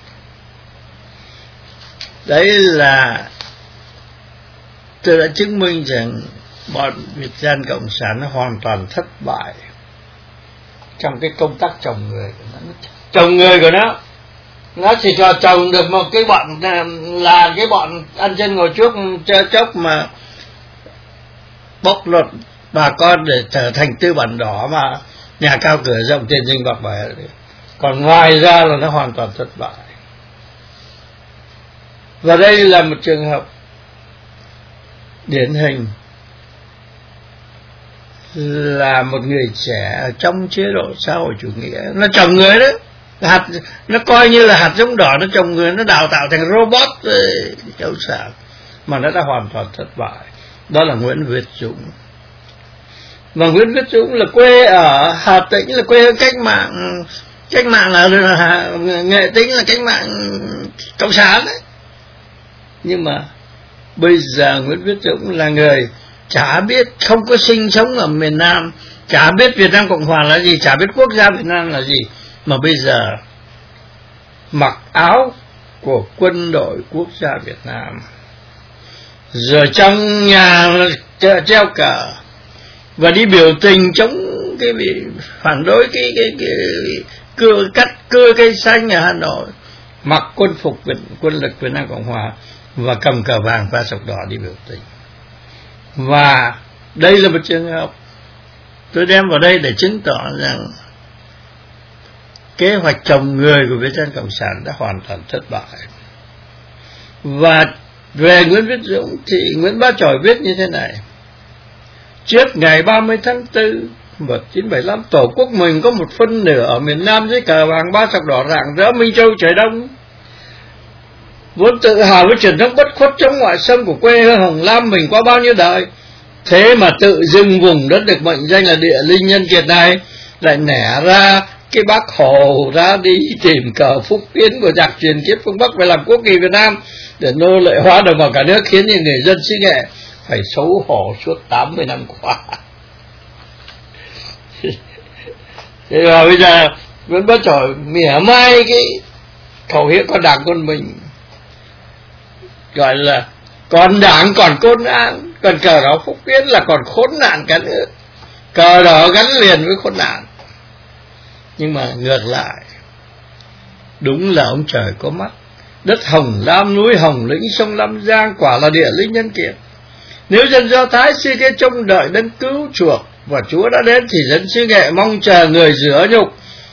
Đấy là tôi đã chứng minh rằng bọn Việt Gian cộng sản nó hoàn toàn thất bại trong cái công tác trồng người của nó. Trồng người của nó chỉ cho trồng được một cái bọn là cái bọn ăn chân ngồi trước chốc mà bóc lột bà con để trở thành tư bản đỏ mà nhà cao cửa rộng tiền dinh bạc bẻ. Còn ngoài ra là nó hoàn toàn thất bại. Và đây là một trường hợp điển hình là một người trẻ trong chế độ xã hội chủ nghĩa, nó trồng người đó, hạt nó coi như là hạt giống đỏ, nó trồng người, nó đào tạo thành robot cộng sản, mà nó đã hoàn toàn thất bại. Đó là Nguyễn Việt Dũng. Và Nguyễn Việt Dũng là quê ở Hà Tĩnh, là quê hương cách mạng là Nghệ Tĩnh, là cách mạng cộng sản đấy. Nhưng mà bây giờ Nguyễn Việt Dũng là người chả biết, không có sinh sống ở miền Nam, chả biết Việt Nam Cộng Hòa là gì, chả biết quốc gia Việt Nam là gì, mà bây giờ mặc áo của quân đội quốc gia Việt Nam, rồi trong nhà treo cờ và đi biểu tình chống cái bị phản đối cái cưa cây xanh ở Hà Nội, mặc quân phục quân lực Việt Nam Cộng Hòa và cầm cờ vàng và sọc đỏ đi biểu tình. Và đây là một trường hợp tôi đem vào đây để chứng tỏ rằng kế hoạch trồng người của Việt Nam Cộng sản đã hoàn toàn thất bại. Và về Nguyễn Viết Dũng thì Nguyễn Bá Chổi viết như thế này: trước ngày 30 tháng 4 1975, tổ quốc mình có một phân nửa ở miền Nam dưới cờ vàng ba sọc đỏ rạng rỡ Minh Châu trời đông, vốn tự hào với truyền thống bất khuất chống ngoại xâm của quê hương Hồng Lam mình qua bao nhiêu đời. Thế mà tự dưng vùng đất được mệnh danh là địa linh nhân kiệt này lại nẻ ra cái Bác Hồ ra đi tìm cờ phúc tiến của giặc truyền kiếp phương Bắc về làm quốc kỳ Việt Nam để nô lệ hóa đồng bào cả nước, khiến những người dân xứ Nghệ phải xấu hổ suốt 80 năm qua. Thế mà bây giờ Nguyễn Bá Chổi mỉa mai cái khẩu hiệu con đảng con mình, gọi là còn đảng còn côn an, còn cờ đỏ phúc tiến là còn khốn nạn cả nữa. Cờ đỏ gắn liền với khốn nạn. Nhưng mà ngược lại, đúng là ông trời có mắt. Đất Hồng Lam, núi Hồng Lĩnh, sông Lam Giang quả là địa linh nhân kiệt. Nếu dân Do Thái xưa kia trông đợi đấng cứu chuộc và Chúa đã đến, thì dân xứ Nghệ mong chờ người rửa nhục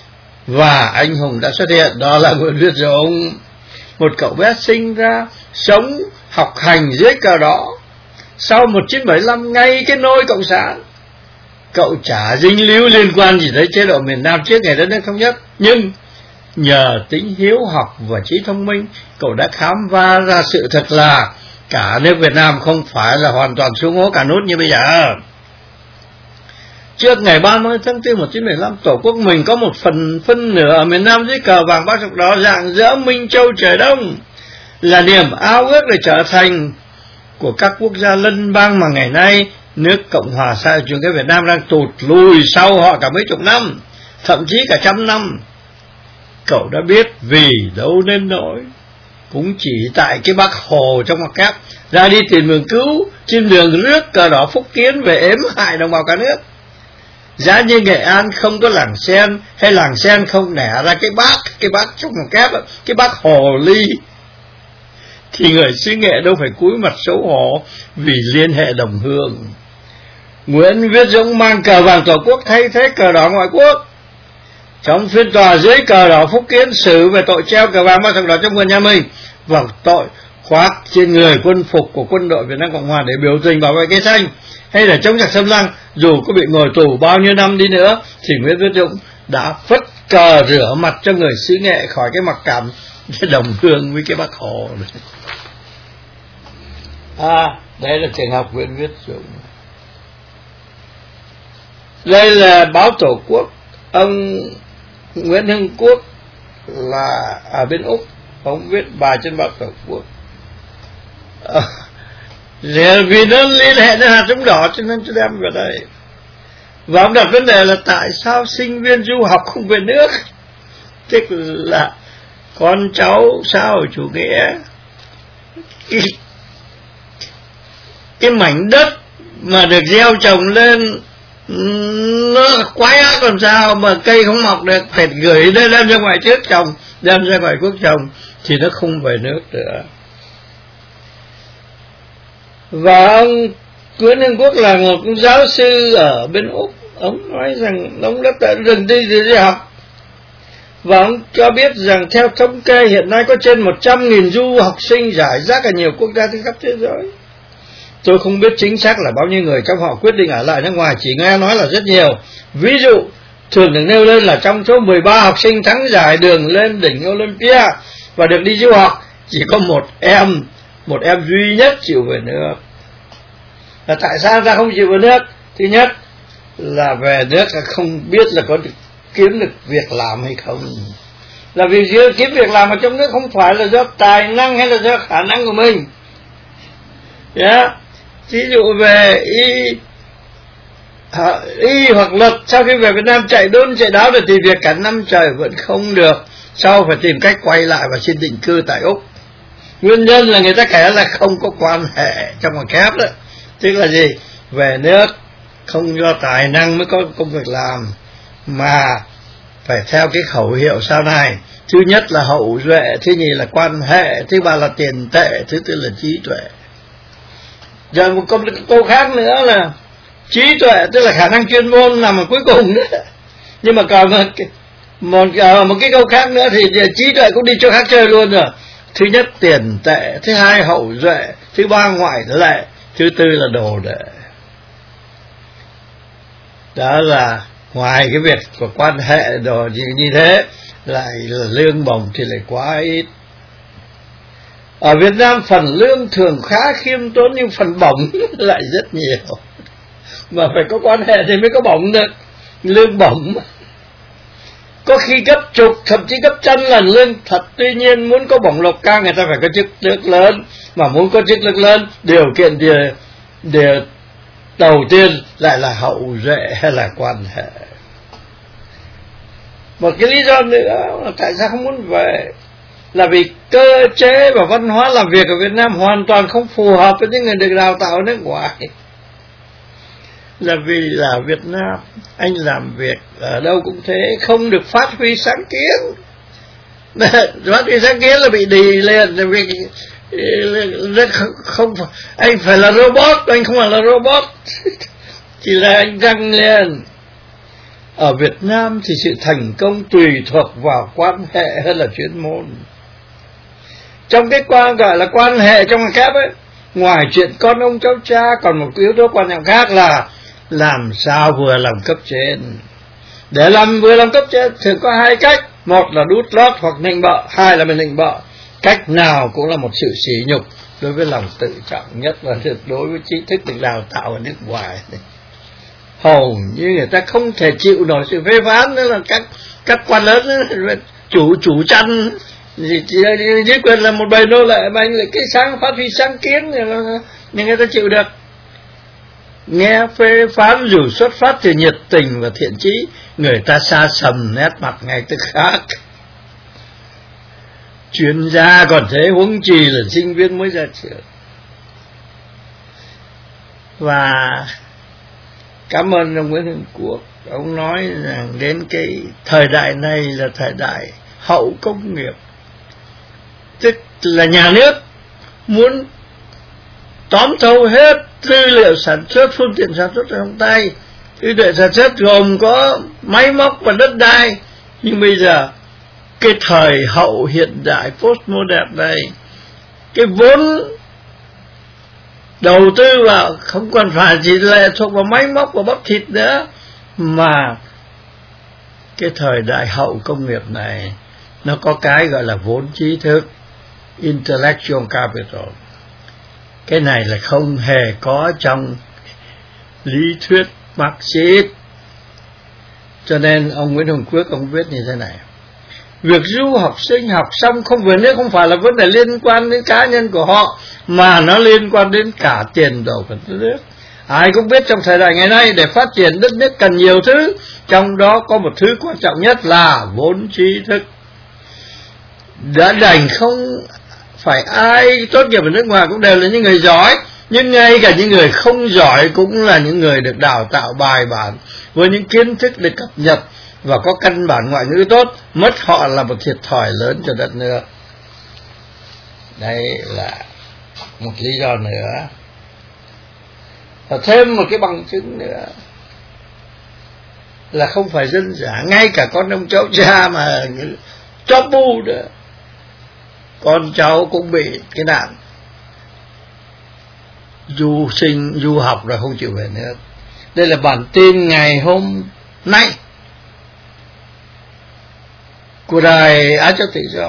và anh hùng đã xuất hiện, đó là Nguyễn Viết Dũng. Một cậu bé sinh ra, sống, học hành dưới cờ đỏ. Sau 1975, ngay cái nôi cộng sản, cậu chả dính líu liên quan gì tới chế độ miền Nam trước ngày đất nước thống nhất, nhưng nhờ tính hiếu học và trí thông minh, cậu đã khám phá ra sự thật là cả nước Việt Nam không phải là hoàn toàn xuống hố cả nút như bây giờ. Trước ngày 30 tháng 4 1975, Tổ quốc mình có một phân nửa ở miền Nam dưới cờ vàng bao sọc đỏ rạng rỡ Minh Châu trời Đông, là niềm ao ước để trở thành của các quốc gia lân bang mà ngày nay nước Cộng hòa xã hội chủ nghĩa Việt Nam đang tụt lùi sau họ cả mấy chục năm, thậm chí cả trăm năm. Cậu đã biết vì đâu nên nỗi, cũng chỉ tại cái Bác Hồ trong ngoặc kép ra đi tìm đường cứu trên đường rước cờ đỏ Phúc Kiến về ếm hại đồng bào cả nước. Giá như Nghệ An không có làng sen, hay làng sen không nẻ ra cái bác trong ngoặc kép, cái bác Hồ Ly, thì người xứ Nghệ đâu phải cúi mặt xấu hổ vì liên hệ đồng hương. Nguyễn Viết Dũng mang cờ vàng Tổ quốc thay thế cờ đỏ ngoại quốc. Trong phiên tòa dưới cờ đỏ Phúc Kiến xử về tội treo cờ vàng bao sọc đỏ trong vườn nhà mình, và tội khoác trên người quân phục của quân đội Việt Nam Cộng Hòa để biểu tình bảo vệ cây xanh, hay là chống giặc xâm lăng, dù có bị ngồi tù bao nhiêu năm đi nữa, thì Nguyễn Viết Dũng đã phất cờ rửa mặt cho người xứ Nghệ khỏi cái mặc cảm cái đồng hương với cái Bác Hồ. Đây là trường học Nguyễn Viết Dũng. Đây là báo Tổ quốc. Ông Nguyễn Hưng Quốc là ở bên Úc, ông viết bài trên báo Tổ quốc. Vì nó liên hệ đến hạt giống đỏ cho nên tôi đem vào đây. Và ông đặt vấn đề là tại sao sinh viên du học không về nước, tức là con cháu xã hội chủ nghĩa, cái mảnh đất mà được gieo trồng lên nó quái ác làm sao mà cây không mọc được, phải gửi đem ra ngoài trước trồng, đem ra ngoài quốc trồng, thì nó không về nước nữa. Và ông Nguyễn Hưng Quốc là một giáo sư ở bên Úc, ông nói rằng ông đã từng đi học, và ông cho biết rằng theo thống kê hiện nay có trên 100.000 du học sinh rải rác ở nhiều quốc gia trên khắp thế giới. Tôi không biết chính xác là bao nhiêu người trong họ quyết định ở lại nước ngoài, chỉ nghe nói là rất nhiều. Ví dụ thường được nêu lên là trong số 13 học sinh thắng giải đường lên đỉnh Olympia và được đi du học, chỉ có một em duy nhất chịu về nước. Là tại sao ta không chịu về nước? Thứ nhất là về nước là không biết là có kiếm được việc làm hay không. Là vì kiếm việc làm ở trong nước không phải là do tài năng hay là do khả năng của mình. Ví dụ về y hoặc luật, sau khi về Việt Nam chạy đôn chạy đáo để tìm việc cả năm trời vẫn không được, sau phải tìm cách quay lại và xin định cư tại Úc. Nguyên nhân là người ta kể là không có quan hệ trong ngoặc kép đó. Tức là gì? Về nước không do tài năng mới có công việc làm, mà phải theo cái khẩu hiệu sau này. Thứ nhất là hậu duệ, thứ nhì là quan hệ, thứ ba là tiền tệ, thứ tư là trí tuệ. Rồi một câu khác nữa là trí tuệ, tức là khả năng chuyên môn nằm ở cuối cùng nữa. Nhưng mà còn một cái câu khác nữa thì trí tuệ cũng đi chỗ khác chơi luôn rồi. Thứ nhất tiền tệ, thứ hai hậu duệ, thứ ba ngoại lệ, thứ tư là đồ đệ. Đó là ngoài cái việc của quan hệ đồ gì như thế, lại là lương bổng thì lại quá ít. Ở Việt Nam phần lương thường khá khiêm tốn, nhưng phần bổng lại rất nhiều. Mà phải có quan hệ thì mới có bổng được. Lương bổng có khi gấp chục, thậm chí gấp trăm lần lương thật. Tuy nhiên muốn có bổng lộc cao người ta phải có chức tước lớn. Mà muốn có chức tước lớn, điều kiện đầu tiên lại là hậu duệ hay là quan hệ. Một cái lý do nữa là tại sao không muốn về là vì cơ chế và văn hóa làm việc ở Việt Nam hoàn toàn không phù hợp với những người được đào tạo ở nước ngoài. Là vì là Việt Nam anh làm việc ở đâu cũng thế, không được phát huy sáng kiến. Phát huy sáng kiến là bị đì lên, là vì không, anh phải là robot, anh không phải là robot. Chỉ là anh răng lên. Ở Việt Nam thì sự thành công tùy thuộc vào quan hệ hơn là chuyên môn. Trong cái gọi là quan hệ trong kép ấy, ngoài chuyện con ông cháu cha, còn một yếu tố quan trọng khác là làm sao vừa làm cấp trên. Để vừa làm cấp trên thường có hai cách: một là đút lót hoặc nịnh bợ, hai là mình nịnh bợ. Cách nào cũng là một sự sỉ nhục đối với lòng tự trọng, nhất là đối với trí thức được đào tạo ở nước ngoài. Hầu như người ta không thể chịu nổi sự phê phán, nữa là các quan lớn chủ chăn dưới quyền là một bầy nô lệ, mà anh lại cái phát huy sáng kiến nhưng người ta chịu được. Nghe phê phán dù xuất phát từ nhiệt tình và thiện chí, người ta sa sầm nét mặt ngay tức khác. Chuyên gia còn thế, huống chi là sinh viên mới ra trường. Và cảm ơn ông Nguyễn Hưng Quốc, ông nói rằng đến cái thời đại này là thời đại hậu công nghiệp, tức là nhà nước muốn tóm thâu hết tư liệu sản xuất, phương tiện sản xuất trong tay. Tư liệu sản xuất gồm có máy móc và đất đai, nhưng bây giờ cái thời hậu hiện đại postmodern này, cái vốn đầu tư vào không còn phải chỉ lệ thuộc vào máy móc và bắp thịt nữa, mà cái thời đại hậu công nghiệp này nó có cái gọi là vốn trí thức, intellectual capital. Cái này là không hề có trong lý thuyết Marxist. Cho nên ông Nguyễn Hồng Quốc ông viết như thế này: việc du học sinh học xong không về nước không phải là vấn đề liên quan đến cá nhân của họ, mà nó liên quan đến cả tiền đồ của đất nước. Ai cũng biết trong thời đại ngày nay để phát triển đất nước cần nhiều thứ, trong đó có một thứ quan trọng nhất là vốn trí thức. Đã đành không phải ai tốt nghiệp ở nước ngoài cũng đều là những người giỏi, nhưng ngay cả những người không giỏi cũng là những người được đào tạo bài bản với những kiến thức được cập nhật và có căn bản ngoại ngữ tốt. Mất họ là một thiệt thòi lớn cho đất nước. Đây là một lý do nữa. Và thêm một cái bằng chứng nữa là không phải dân dã, ngay cả con ông cháu cha mà chó bu nữa, con cháu cũng bị cái nạn du học rồi không chịu về nước. Đây là bản tin ngày hôm nay của đài Á Châu Tự Do.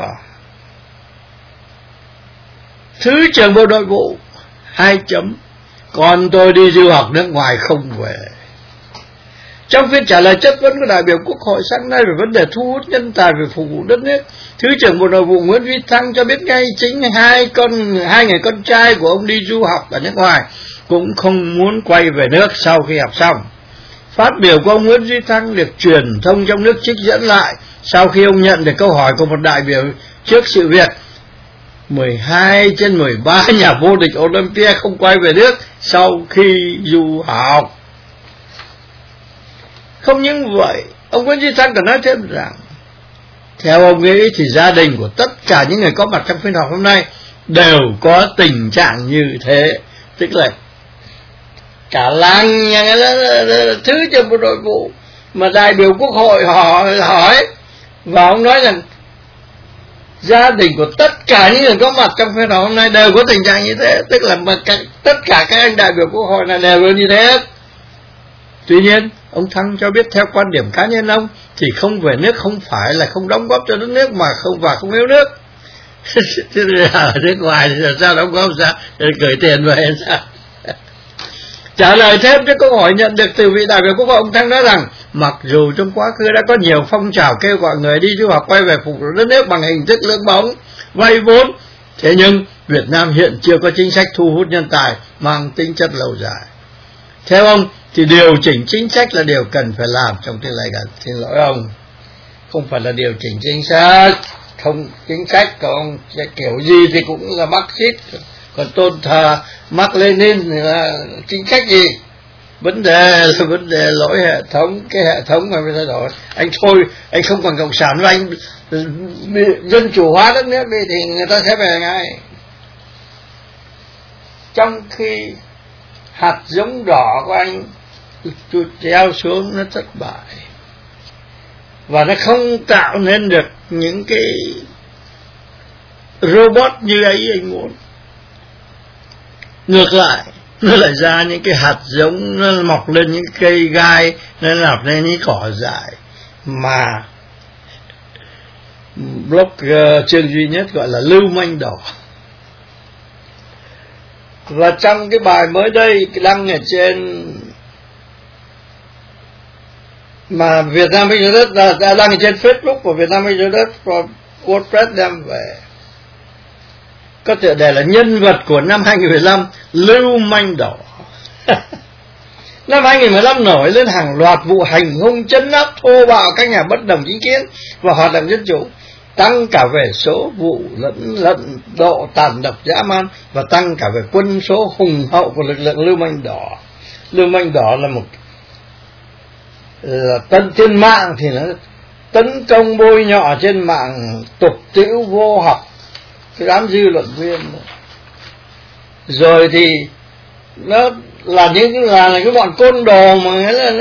Thứ trưởng Bộ Nội vụ 2 chấm: con tôi đi du học nước ngoài không về. Trong phiên trả lời chất vấn của đại biểu Quốc hội sáng nay về vấn đề thu hút nhân tài về phục vụ đất nước, Thứ trưởng Bộ Nội vụ Nguyễn Duy Thăng cho biết ngay chính hai người con trai của ông đi du học ở nước ngoài cũng không muốn quay về nước sau khi học xong. Phát biểu của ông Nguyễn Duy Thăng được truyền thông trong nước trích dẫn lại sau khi ông nhận được câu hỏi của một đại biểu trước sự việc 12 trên 13 nhà vô địch Olympia không quay về nước sau khi du học. Không những vậy, ông Nguyễn Duy Thăng còn nói thêm rằng theo ông nghĩ thì gia đình của tất cả những người có mặt trong phiên họp hôm nay đều có tình trạng như thế. Tức là cả làng nhà Thứ trưởng Bộ Nội vụ mà đại biểu Quốc hội hỏi, và ông nói rằng gia đình của tất cả những người có mặt trong phiên họp hôm nay đều có tình trạng như thế. Tức là tất cả các anh đại biểu Quốc hội là đều như thế. Tuy nhiên, ông Thăng cho biết theo quan điểm cá nhân ông thì không về nước không phải là không đóng góp cho đất nước mà không yêu nước. Chứ ở nước ngoài thì sao đóng góp, sao gửi tiền về sao? Trả lời thêm cho câu hỏi nhận được từ vị đại biểu Quốc hội, ông Thăng nói rằng mặc dù trong quá khứ đã có nhiều phong trào kêu gọi người đi du học quay về phục vụ đất nước bằng hình thức lương bổng, vay vốn, thế nhưng Việt Nam hiện chưa có chính sách thu hút nhân tài mang tính chất lâu dài. Theo ông thì điều chỉnh chính sách là điều cần phải làm trong tương lai gần. Xin lỗi ông, không phải là điều chỉnh chính sách, không chính sách của ông kiểu gì thì cũng là Marxist, còn tôn thờ Mark Lenin là chính sách gì? Vấn đề là vấn đề lỗi hệ thống, cái hệ thống mà phải thay đổi. Anh thôi, anh không còn cộng sản và anh dân chủ hóa đất nước đi thì người ta sẽ về ngay. Trong khi hạt giống đỏ của anh treo xuống nó thất bại, và nó không tạo nên được những cái robot như ấy anh muốn. Ngược lại, nó lại ra những cái hạt giống, nó mọc lên những cây gai, nó mọc lên những cỏ dại mà blogger Trương Duy Nhất gọi là lưu manh đỏ. Và trong cái bài mới đây đăng ở trên mà Việt Nam Bây Giờ Đất đăng ở trên Facebook của Việt Nam Bây Giờ Đất và WordPress đem về, có tựa đề là nhân vật của năm 2015 lưu manh đỏ. Năm 2015 nổi lên hàng loạt vụ hành hung trấn áp thô bạo các nhà bất đồng chính kiến và hoạt động dân chủ, tăng cả về số vụ lẫn độ tàn độc dã man và tăng cả về quân số hùng hậu của lực lượng lưu manh đỏ. Lưu manh đỏ là một trên mạng thì nó tấn công bôi nhọ trên mạng, tục tĩu vô học cái đám dư luận viên, rồi thì nó là những là cái bọn côn đồ mà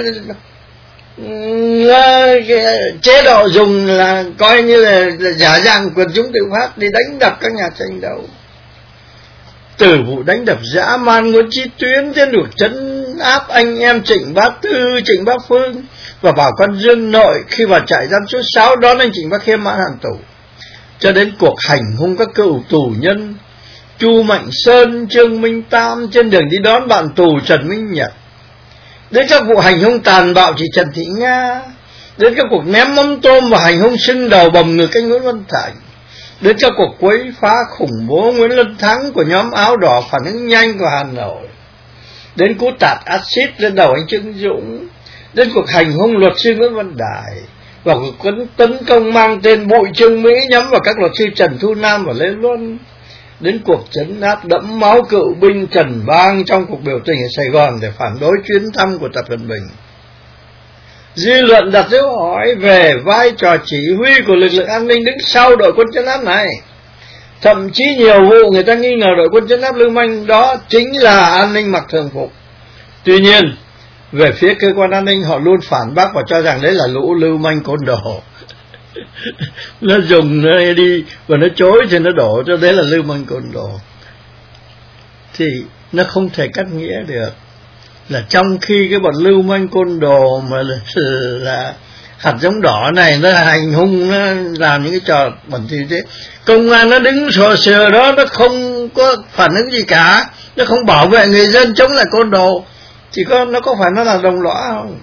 cái chế độ dùng là coi như là giả dạng quần chúng tự phát đi đánh đập các nhà tranh đấu. Từ vụ đánh đập dã man Nguyễn Chí Tuyến đến được trấn áp anh em Trịnh Bá Tư, Trịnh Bá Phương và Bảo Con Dương Nội khi vào trại giam số 6 đón anh Trịnh Bá Khiêm mãn hạn tù, cho đến cuộc hành hung các cựu tù nhân Chu Mạnh Sơn, Trương Minh Tam trên đường đi đón bạn tù Trần Minh Nhật, đến các vụ hành hung tàn bạo chị Trần Thị Nga, đến các cuộc ném mắm tôm và hành hung sưng đầu bầm ngực anh Nguyễn Văn Thành, đến các cuộc quấy phá khủng bố Nguyễn Lân Thắng của nhóm áo đỏ phản ứng nhanh của Hà Nội, đến cú tạt axit lên đầu anh Trương Dũng, đến cuộc hành hung luật sư Nguyễn Văn Đại và cuộc tấn công mang tên Bụi Trương Mỹ nhắm vào các luật sư Trần Thu Nam và Lê Luân, đến cuộc trấn áp đẫm máu cựu binh Trần Bang trong cuộc biểu tình ở Sài Gòn để phản đối chuyến thăm của Tập Cận Bình. Dư luận đặt dấu hỏi về vai trò chỉ huy của lực lượng an ninh đứng sau đội quân trấn áp này. Thậm chí nhiều vụ người ta nghi ngờ đội quân trấn áp lưu manh đó chính là an ninh mặc thường phục. Tuy nhiên, về phía cơ quan an ninh họ luôn phản bác và cho rằng đấy là lũ lưu manh côn đồ. Nó dùng nó đi và nó chối thì nó đổ cho đấy là lưu manh côn đồ. Thì nó không thể cắt nghĩa được là trong khi cái bọn lưu manh côn đồ mà là hạt giống đỏ này nó hành hung, nó làm những cái trò bẩn thỉu thế, công an nó đứng sờ đó, nó không có phản ứng gì cả, nó không bảo vệ người dân chống lại côn đồ, chỉ có nó có phải nó là đồng lõa không?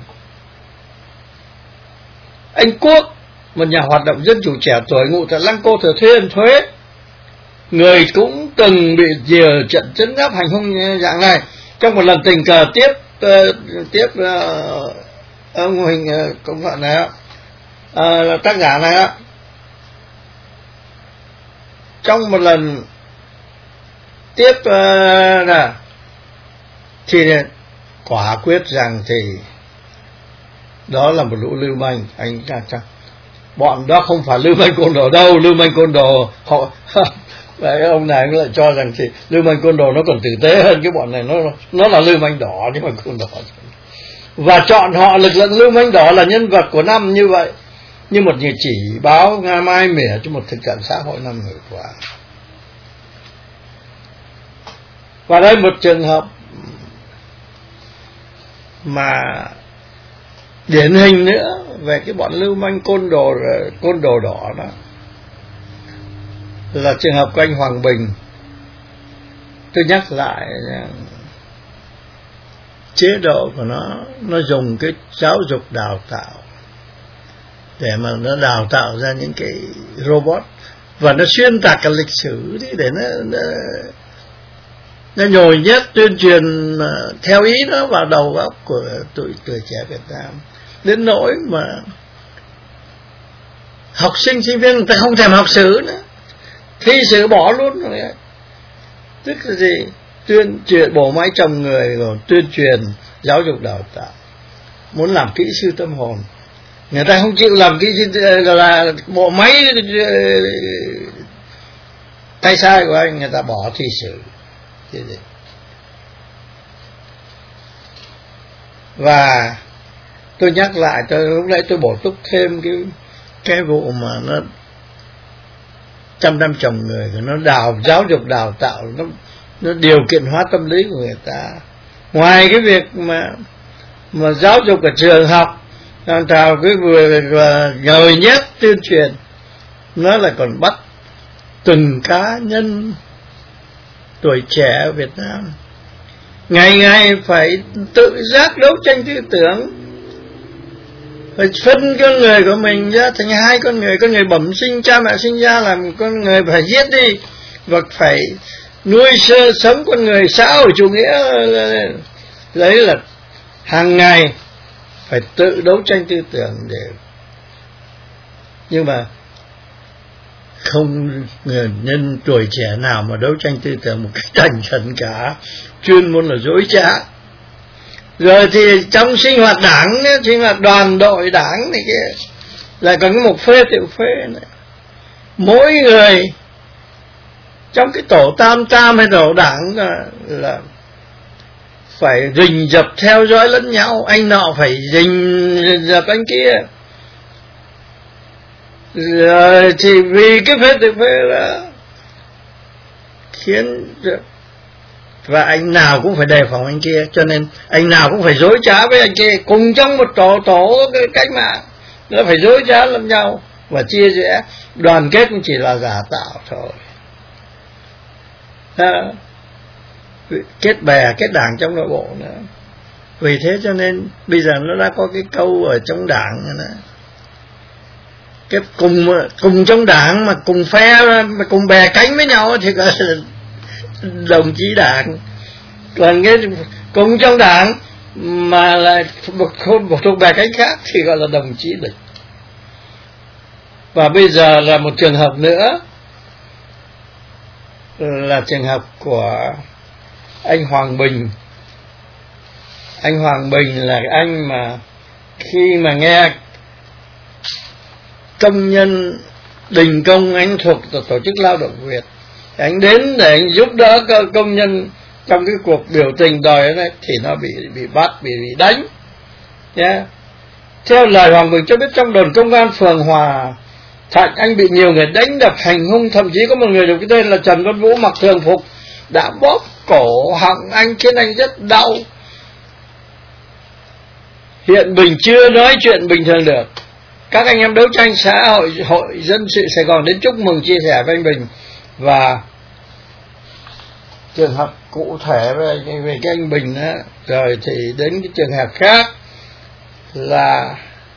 Anh Quốc, một nhà hoạt động dân chủ trẻ tuổi ngụ tại Lăng Cô, Thừa Thiên, Huế, người cũng từng bị nhiều trận trấn áp hành hung dạng này. Trong một lần tình cờ tiếp ông Huỳnh công phận này tác giả này á, trong một lần tiếp thì quả quyết rằng thì đó là một lũ lưu manh. Anh chắc bọn đó không phải lưu manh côn đồ đâu, lưu manh côn đồ họ vậy ông này lại cho rằng thì lưu manh côn đồ nó còn tử tế hơn cái bọn này, nó là lưu manh đỏ chứ mà côn đồ, và chọn họ lực lượng lưu manh đỏ là nhân vật của năm như vậy, như một địa chỉ báo Nga Mai mỉa cho một thực trạng xã hội năm vừa qua. Và đây một trường hợp mà điển hình nữa về cái bọn lưu manh côn đồ đỏ đó là trường hợp của anh Hoàng Bình. Tôi nhắc lại chế độ của nó dùng cái giáo dục đào tạo để mà nó đào tạo ra những cái robot, và nó xuyên tạc cả lịch sử đi để nó nhồi nhét tuyên truyền theo ý nó vào đầu óc của tuổi trẻ Việt Nam, đến nỗi mà học sinh sinh viên người ta không thèm học sử nữa, thi sử bỏ luôn rồi. Tức là gì? Tuyên truyền bộ máy chồng người, rồi tuyên truyền giáo dục đào tạo, muốn làm kỹ sư tâm hồn, người ta không chịu làm kỹ sư là bộ máy tay sai của anh, người ta bỏ thi sử. Và Tôi nhắc lại, lúc nãy tôi bổ túc thêm cái vụ mà nó trăm năm chồng người, nó giáo dục đào tạo, nó điều kiện hóa tâm lý của người ta. Ngoài cái việc mà giáo dục ở trường học, làm sao cái vừa nhồi nhét tuyên truyền, nó là còn bắt từng cá nhân tuổi trẻ ở Việt Nam ngày ngày phải tự giác đấu tranh tư tưởng, phải phân con người của mình ra thành hai con người bẩm sinh, cha mẹ sinh ra làm con người phải giết đi, và phải nuôi sống con người xã hội chủ nghĩa. Đấy là hàng ngày phải tự đấu tranh tư tưởng để, nhưng mà không người nhân tuổi trẻ nào mà đấu tranh tư tưởng một cách thành khẩn cả, chuyên môn là dối trá. Rồi thì trong sinh hoạt đảng, sinh hoạt đoàn đội đảng này kia, lại còn cái một phê tiểu phê này. Mỗi người trong cái tổ tam hay tổ đảng là phải rình rập theo dõi lẫn nhau, anh nọ phải rình rập anh kia. Rồi thì vì cái phê tiểu phê là khiến, và anh nào cũng phải đề phòng anh kia, cho nên anh nào cũng phải dối trá với anh kia, cùng trong một tổ cái cách mạng, nó phải dối trá lẫn nhau và chia rẽ. Đoàn kết cũng chỉ là giả tạo thôi. Kết bè kết đảng trong nội bộ nữa. Vì thế cho nên bây giờ nó đã có cái câu ở trong đảng nữa, cái cùng trong đảng mà cùng phe mà cùng bè cánh với nhau thì gọi là đồng chí đảng, còn cái cùng trong đảng mà lại một thuộc bè cánh khác thì gọi là đồng chí địch. Và bây giờ là một trường hợp nữa, là trường hợp của anh Hoàng Bình. Anh Hoàng Bình là anh mà khi mà nghe công nhân đình công, anh thuộc tổ chức lao động Việt, anh đến để anh giúp đỡ công nhân trong cái cuộc biểu tình đòi này, thì nó bị bắt, bị đánh. Yeah. Theo lời Hoàng Bình cho biết, trong đồn công an phường Hòa Thạnh, anh bị nhiều người đánh đập hành hung, thậm chí có một người được cái tên là Trần Văn Vũ mặc thường phục đã bóp cổ họng anh, khiến anh rất đau. Hiện Bình chưa nói chuyện bình thường được. Các anh em đấu tranh xã hội dân sự Sài Gòn đến chúc mừng, chia sẻ với anh Bình. Và trường hợp cụ thể về cái anh Bình đó. Rồi thì đến cái trường hợp khác là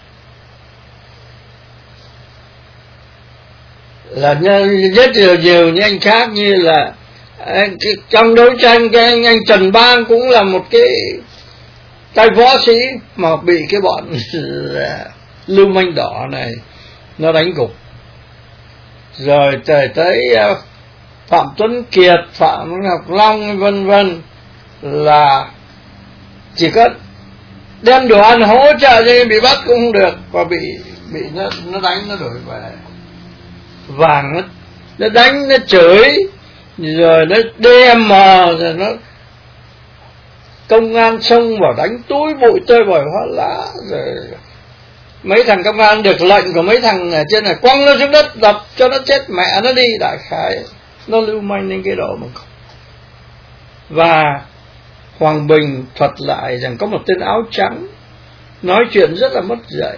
rất nhiều những anh khác, như là trong đấu tranh cái anh Trần Bang cũng là một cái tay võ sĩ mà bị cái bọn lưu manh đỏ này nó đánh gục. Rồi tới Phạm Tuấn Kiệt, Phạm Ngọc Long vân vân, là chỉ có đem đồ ăn hỗ trợ cho bị bắt cũng không được, và bị nó đánh, nó đổi về vàng, nó đánh, nó chửi, rồi nó đem rồi nó công an xông vào đánh túi bụi tơi bời hóa lá. Rồi mấy thằng công an được lệnh của mấy thằng ở trên này quăng nó xuống đất, đập cho nó chết mẹ nó đi. Đại khái nó lưu manh đến cái độ mà không. Và Hoàng Bình thuật lại rằng có một tên áo trắng nói chuyện rất là mất dạy,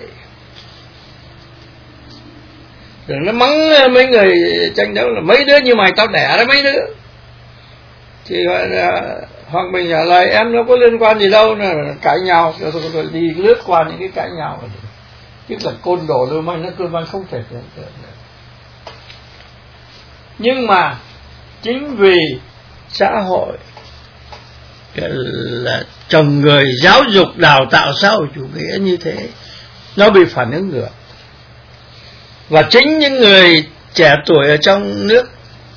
rồi nó mắng mấy người tranh đấu là mấy đứa như mày tao đẻ ra mấy đứa. Thì gọi là Hoàng Bình trả lời em nó có liên quan gì đâu, là cãi nhau, rồi đi lướt qua những cái cãi nhau. Tức là côn đồ lưu manh, nó côn văn không thể tưởng tượng được. Nhưng mà chính vì xã hội là chồng người giáo dục đào tạo xã hội chủ nghĩa như thế, nó bị phản ứng ngược. Và chính những người trẻ tuổi ở trong nước,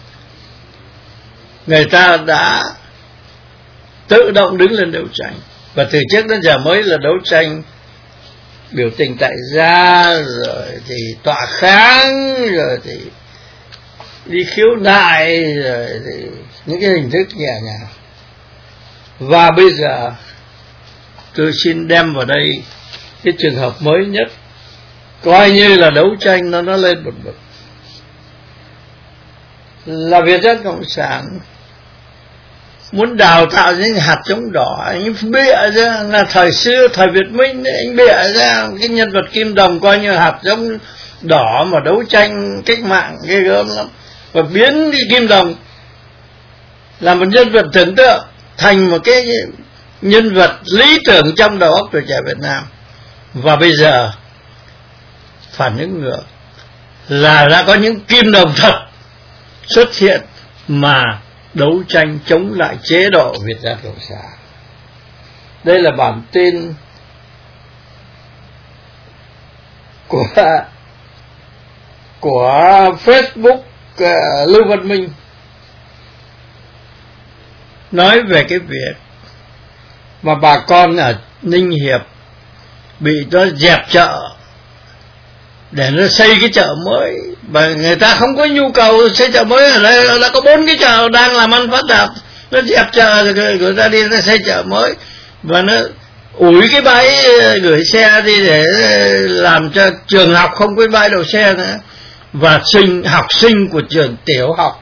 người ta đã tự động đứng lên đấu tranh. Và từ trước đến giờ mới là đấu tranh biểu tình tại gia, rồi thì tọa kháng, rồi thì đi khiếu nại, rồi thì những cái hình thức nhẹ nhàng. Và bây giờ tôi xin đem vào đây cái trường hợp mới nhất, coi như là đấu tranh nó lên một bậc, là Việt Dân Cộng sản muốn đào tạo những hạt giống đỏ. Anh bịa ra là thời xưa, thời Việt Minh anh bịa ra cái nhân vật Kim Đồng coi như hạt giống đỏ mà đấu tranh cách mạng ghê gớm lắm, và biến đi Kim Đồng là một nhân vật tưởng tượng thành một cái nhân vật lý tưởng trong đầu óc tuổi trẻ Việt Nam. Và bây giờ phản ứng ngược là đã có những Kim Đồng thật xuất hiện mà đấu tranh chống lại chế độ Việt Nam Cộng sản. Đây là bản tin của Facebook Lưu Văn Minh nói về cái việc mà bà con ở Ninh Hiệp bị nó dẹp chợ để nó xây cái chợ mới, và người ta không có nhu cầu xây chợ mới. Ở đây là có 4 cái chợ đang làm ăn phát đạt, nó dẹp chợ rồi người ta đi nó xây chợ mới, và nó ủi cái bãi gửi xe đi để làm cho trường học không có bãi đậu xe nữa. Và học sinh của trường tiểu học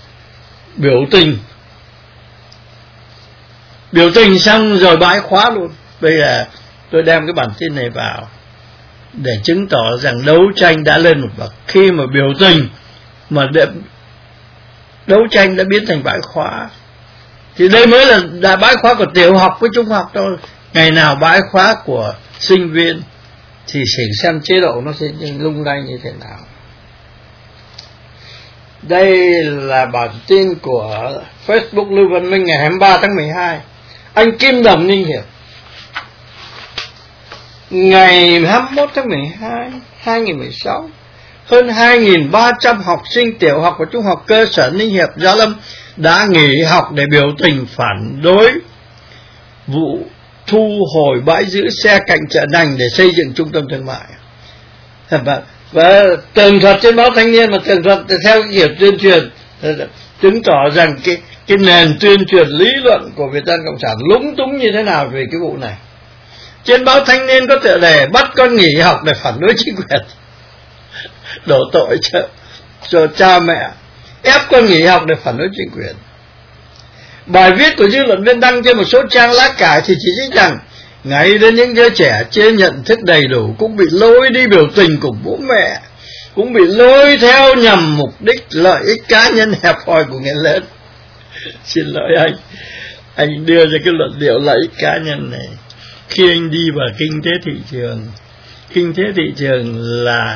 biểu tình xong rồi bãi khóa luôn. Bây giờ tôi đem cái bản tin này vào để chứng tỏ rằng đấu tranh đã lên một bậc. Khi mà biểu tình mà đấu tranh đã biến thành bãi khóa, thì đây mới là bãi khóa của tiểu học với trung học thôi. Ngày nào bãi khóa của sinh viên thì xem chế độ nó sẽ lung lay như thế nào. Đây là bản tin của Facebook Lưu Văn Minh ngày 23 tháng 12. Anh Kim Đồng Ninh Hiệp ngày 21 tháng 12 2016, hơn 2.300 học sinh tiểu học và trung học cơ sở Ninh Hiệp, Gia Lâm đã nghỉ học để biểu tình phản đối vụ thu hồi bãi giữ xe cạnh chợ Nành để xây dựng trung tâm thương mại. Và tường thuật trên báo Thanh Niên, mà tường thuật theo kiểu tuyên truyền, chứng tỏ rằng cái nền tuyên truyền lý luận của Việt Nam Cộng sản lúng túng như thế nào về cái vụ này. Trên báo Thanh Niên có tựa đề bắt con nghỉ học để phản đối chính quyền, đổ tội cho cha mẹ, ép con nghỉ học để phản đối chính quyền. Bài viết của dư luận viên đăng trên một số trang lá cải thì chỉ trích rằng ngay đến những đứa trẻ chưa nhận thức đầy đủ cũng bị lôi đi biểu tình cùng bố mẹ, cũng bị lôi theo nhằm mục đích lợi ích cá nhân hẹp hòi của người lớn. Xin lỗi anh đưa ra cái luận điệu lợi ích cá nhân này. Khi anh đi vào kinh tế thị trường là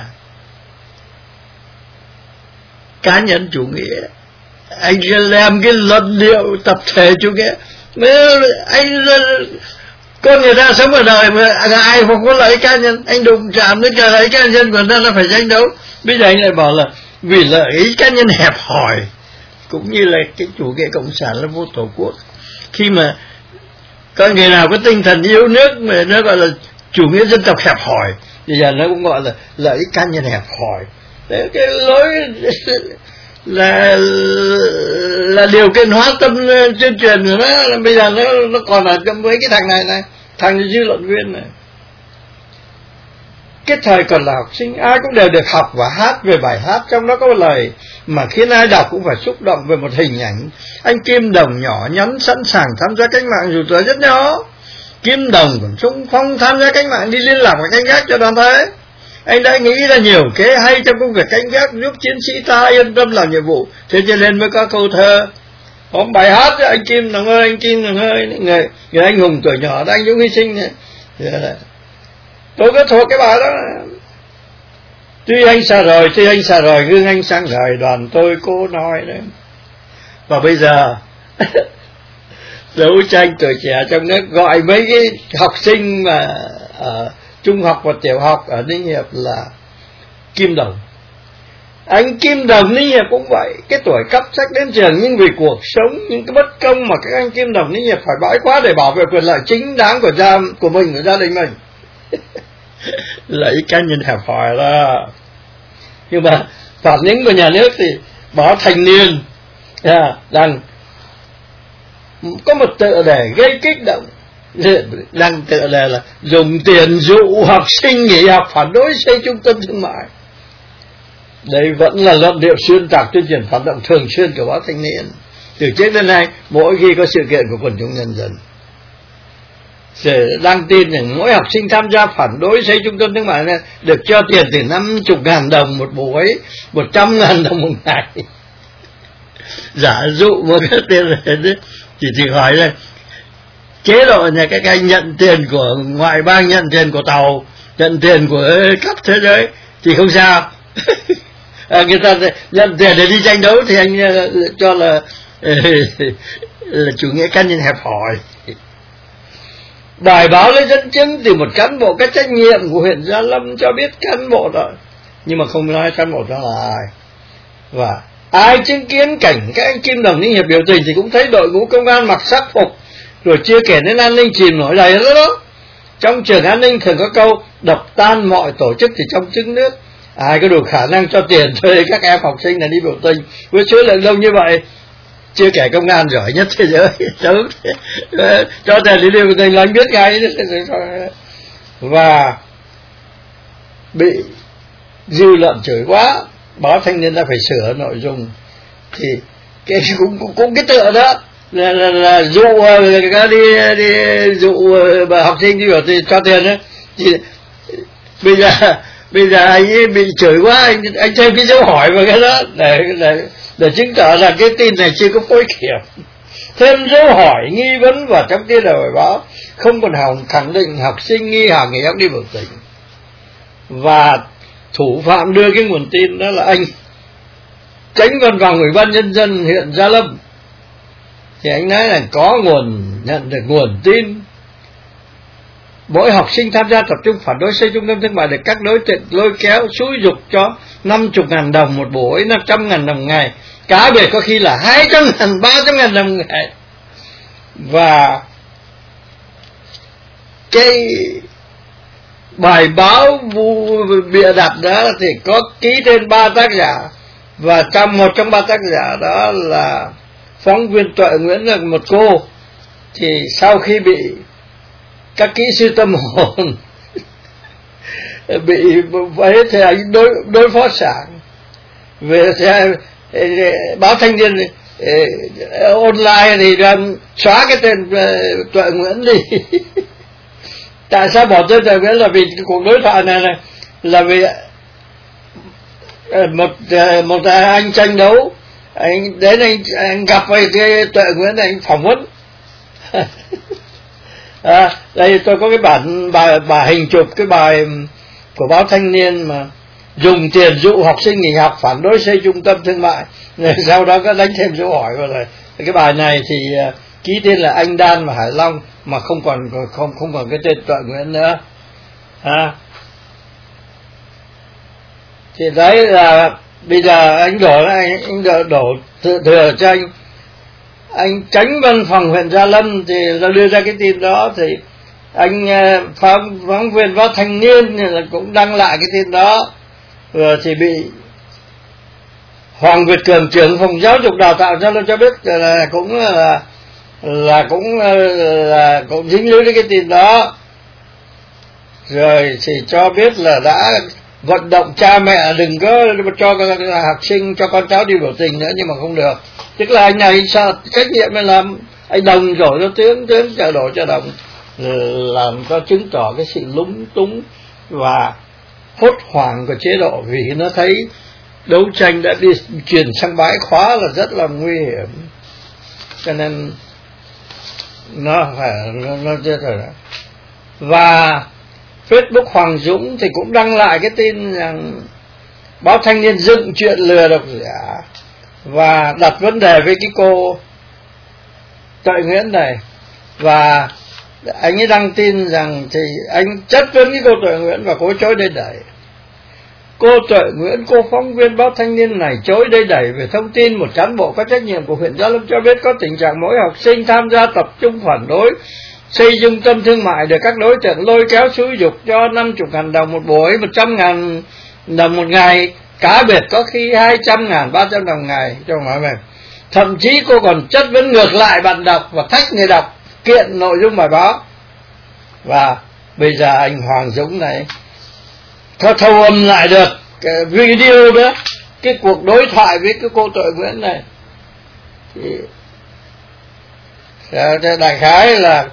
cá nhân chủ nghĩa, anh làm cái luận điệu tập thể chủ nghĩa. Con người ta sống ở đời mà ai không có lợi ích cá nhân, anh đụng chạm đến cả lợi ích cá nhân của ta, nó phải tranh đấu. Bây giờ anh lại bảo là vì lợi ích cá nhân hẹp hòi, cũng như là cái chủ nghĩa cộng sản là vô tổ quốc. Khi mà có người nào có tinh thần yêu nước mà nó gọi là chủ nghĩa dân tộc hẹp hòi, thì giờ nó cũng gọi là lợi ích cá nhân hẹp hòi. Đấy, cái lối là điều kiện hóa tâm tuyên truyền của nó. Bây giờ nó còn ở với cái thằng này thằng dư luận viên này. Cái thời còn là học sinh, ai cũng đều được học và hát về bài hát, trong đó có một lời mà khiến ai đọc cũng phải xúc động về một hình ảnh anh Kim Đồng nhỏ nhắn sẵn sàng tham gia cách mạng dù tuổi rất nhỏ. Kim Đồng còn xung phong tham gia cách mạng, đi liên lạc và canh gác cho đoàn thế. Anh đã nghĩ ra nhiều kế hay trong công việc canh gác, giúp chiến sĩ ta yên tâm làm nhiệm vụ. Thế cho nên mới có câu thơ, có bài hát cho anh Kim Đồng ơi, anh Kim Đồng ơi, người anh hùng tuổi nhỏ đã anh dũng hy sinh này. Tôi có thuộc cái bài đó. Tuy anh xa rồi, gương anh sáng ngời, đoàn tôi cố nói đấy. Và bây giờ đấu tranh tuổi trẻ trong nước gọi mấy cái học sinh mà ở trung học và tiểu học ở Ninh Hiệp là Kim Đồng. Anh Kim Đồng Ninh Hiệp cũng vậy, cái tuổi cấp sách đến trường, nhưng vì cuộc sống, những cái bất công mà các anh Kim Đồng Ninh Hiệp phải bãi khóa để bảo vệ quyền lợi chính đáng của gia đình mình. Lợi ích cá nhân hẹp hòi đó. Nhưng mà phản ứng của nhà nước thì báo Thanh Niên rằng có một tựa đề gây kích động, đang tự là dùng tiền dụ học sinh nghỉ học phản đối xây trung tâm thương mại. Đây vẫn là luận điệu xuyên tạc tuyên truyền phản động thường xuyên của báo Thanh Niên từ trước đến nay. Mỗi khi có sự kiện của quần chúng nhân dân sẽ đăng tin rằng mỗi học sinh tham gia phản đối xây trung tâm thương mại này được cho tiền từ 50.000 đồng một buổi, 100.000 đồng một ngày. Giả dụ một cái tiền này chỉ hỏi là chế độ nhà các anh nhận tiền của ngoại bang, nhận tiền của Tàu, nhận tiền của cấp thế giới thì không sao. Người ta nhận tiền để đi tranh đấu thì anh cho là chủ nghĩa cá nhân hẹp hòi. Bài báo lấy dẫn chứng từ một cán bộ có trách nhiệm của huyện Gia Lâm cho biết cán bộ đó, nhưng mà không nói cán bộ đó là ai. Và ai chứng kiến cảnh các anh Kim Đồng Ninh Hiệp biểu tình thì cũng thấy đội ngũ công an mặc sắc phục, rồi chưa kể đến an ninh chìm nổi đầy đó. Trong trường an ninh thường có câu đập tan mọi tổ chức thì trong trứng nước. Ai có đủ khả năng cho tiền thuê các em học sinh là đi biểu tình với số lượng đông như vậy, chưa kể công an giỏi nhất thế giới cho tiền đi biểu tình là anh biết ngay. Và bị dư luận chửi quá, báo Thanh Niên đã phải sửa nội dung. Thì cái cũng cái tựa đó là dụ đi dụ học sinh đi biểu tình cho tiền đó. Thì bây giờ anh ấy bị chửi quá, anh thêm cái dấu hỏi vào cái đó để chứng tỏ là cái tin này chưa có phối kiểm. Thêm dấu hỏi nghi vấn vào trong cái lời báo, không còn khẳng định học sinh nghi hàng nghỉ học đi biểu tình. Và thủ phạm đưa cái nguồn tin đó là anh Chánh Văn phòng Ủy ban Nhân dân huyện Gia Lâm. Thì anh nói là có nhận được nguồn tin mỗi học sinh tham gia tập trung phản đối xây trung tâm thương mại được các đối tượng lôi kéo xúi giục cho 50.000 đồng một buổi, 500.000 đồng một ngày, cá biệt có khi là 200.000, 300.000 đồng một ngày. Và cái bài báo bịa đặt đó thì có ký tên 3 tác giả, và một trong 3 tác giả đó là phóng viên Tuệ Nguyễn, là một cô. Thì sau khi bị các kỹ sư tâm hồn bị ấy thì anh đối phó sản về báo Thanh Niên online thì đang xóa cái tên Tuệ Nguyễn đi. Tại sao bỏ tên Tuệ Nguyễn? Là vì cuộc đối thoại này là vì một anh tranh đấu, anh đến anh gặp với cái Tuệ Nguyễn này, anh phỏng vấn. Đây tôi có cái bản bài hình chụp cái bài của báo Thanh Niên mà dùng tiền dụ học sinh nghỉ học phản đối xây trung tâm thương mại, sau đó có đánh thêm dấu hỏi vào rồi. Cái bài này thì ký tên là anh Đan và Hải Long, mà không còn cái tên Tuệ Nguyễn nữa. Thì đấy là bây giờ anh đổ thừa cho anh Chánh Văn phòng huyện Gia Lâm thì đã đưa ra cái tin đó. Thì anh phóng viên báo Thanh Niên cũng đăng lại cái tin đó, rồi thì bị Hoàng Việt Cường, trưởng phòng giáo dục đào tạo Gia Lâm cho biết là cũng dính líu đến cái tin đó. Rồi thì cho biết là đã vận động cha mẹ đừng có cho học sinh, cho con cháu đi biểu tình nữa, nhưng mà không được. Tức là anh này sao trách nhiệm là làm anh đồng rồi nó tướng chợ đổ cho đồng, làm cho chứng tỏ cái sự lúng túng và hốt hoảng của chế độ, vì nó thấy đấu tranh đã đi chuyển sang bãi khóa là rất là nguy hiểm, cho nên nó chết rồi đó. Và Facebook Hoàng Dũng thì cũng đăng lại cái tin rằng báo Thanh Niên dựng chuyện lừa độc giả và đặt vấn đề với cái cô Tuệ Nguyễn này. Và anh ấy đăng tin rằng thì anh chất vấn cái cô Tuệ Nguyễn và cô chối đây đẩy. Cô Tuệ Nguyễn, cô phóng viên báo Thanh Niên này chối đây đẩy về thông tin một cán bộ có trách nhiệm của huyện Gia Lâm cho biết có tình trạng mỗi học sinh tham gia tập trung phản đối xây trung tâm thương mại được các đối tượng lôi kéo xúi giục cho 50.000 đồng một buổi, 100.000 đồng một ngày, cá biệt có khi 200.000, 300 đồng một ngày cho nói về. Thậm chí cô còn chất vấn ngược lại bạn đọc và thách người đọc kiện nội dung bài báo Và bây giờ anh Hoàng Dũng này có thâu âm lại được cái video đó, cái cuộc đối thoại với cái cô Tội Nguyễn này, thì đại khái là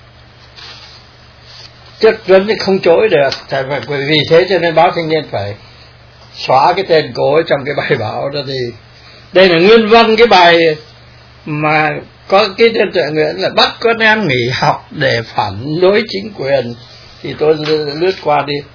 chất vấn thì không chối được. Bởi vì thế cho nên báo Thanh Niên phải xóa cái tên cô ấy trong cái bài báo đó. Thì đây là nguyên văn cái bài mà có cái tên Tội Nguyễn là bắt con em nghỉ học để phản đối chính quyền. Thì tôi lướt qua đi.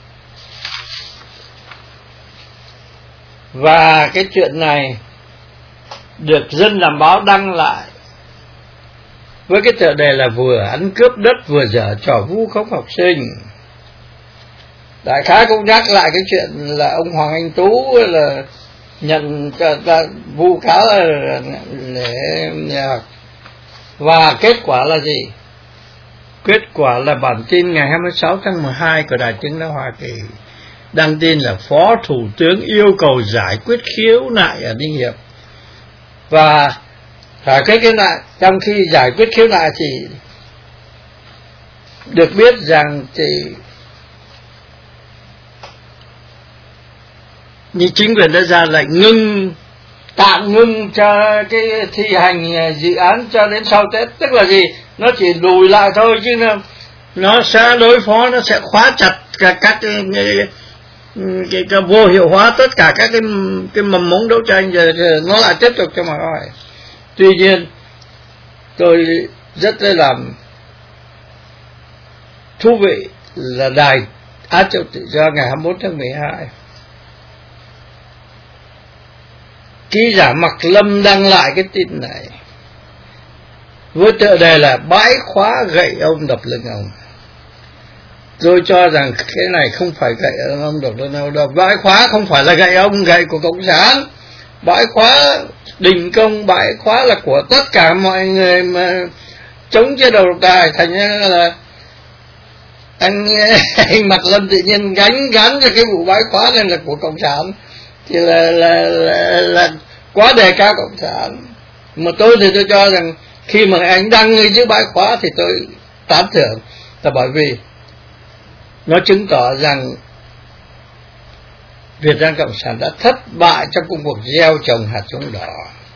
Và cái chuyện này được Dân Làm Báo đăng lại với cái tựa đề là vừa ăn cướp đất vừa dở trò vu khống học sinh. Đại khái cũng nhắc lại cái chuyện là ông Hoàng Anh Tú là nhận vu cáo để và kết quả là gì? Kết quả là bản tin ngày 26 tháng 12 của Đài Tiếng nói Hoa Kỳ đăng tin là Phó Thủ tướng yêu cầu giải quyết khiếu nại ở Ninh Hiệp. Và giải quyết khiếu nại, trong khi giải quyết khiếu nại thì được biết rằng thì như chính quyền đã ra lệnh tạm ngưng cho cái thi hành dự án cho đến sau Tết. Tức là gì? Nó chỉ lùi lại thôi, chứ nó sẽ đối phó, nó sẽ khóa chặt các cái vô hiệu hóa tất cả các cái mầm mống đấu tranh, rồi nó lại tiếp tục cho mà nói. Tuy nhiên tôi rất là làm thú vị là Đài Á Châu Tự Do ngày 21 tháng 12, ký giả Mạc Lâm đăng lại cái tin này với tựa đề là bãi khóa gậy ông đập lưng ông. Tôi cho rằng cái này không phải gậy ông đập lưng ông đâu. Bãi khóa không phải là gậy ông, gậy của Cộng sản. Bãi khóa đình công, bãi khóa là của tất cả mọi người mà chống chế độ độc tài. Thành ra là anh Mạc Lâm tự nhiên gắn cho cái vụ bãi khóa này là của Cộng sản, thì là quá đề cao Cộng sản. Mà tôi thì tôi cho rằng khi mà anh đăng chữ bãi khóa thì tôi tán thưởng, là bởi vì nó chứng tỏ rằng Việt Nam Cộng sản đã thất bại trong công cuộc gieo trồng hạt giống đỏ.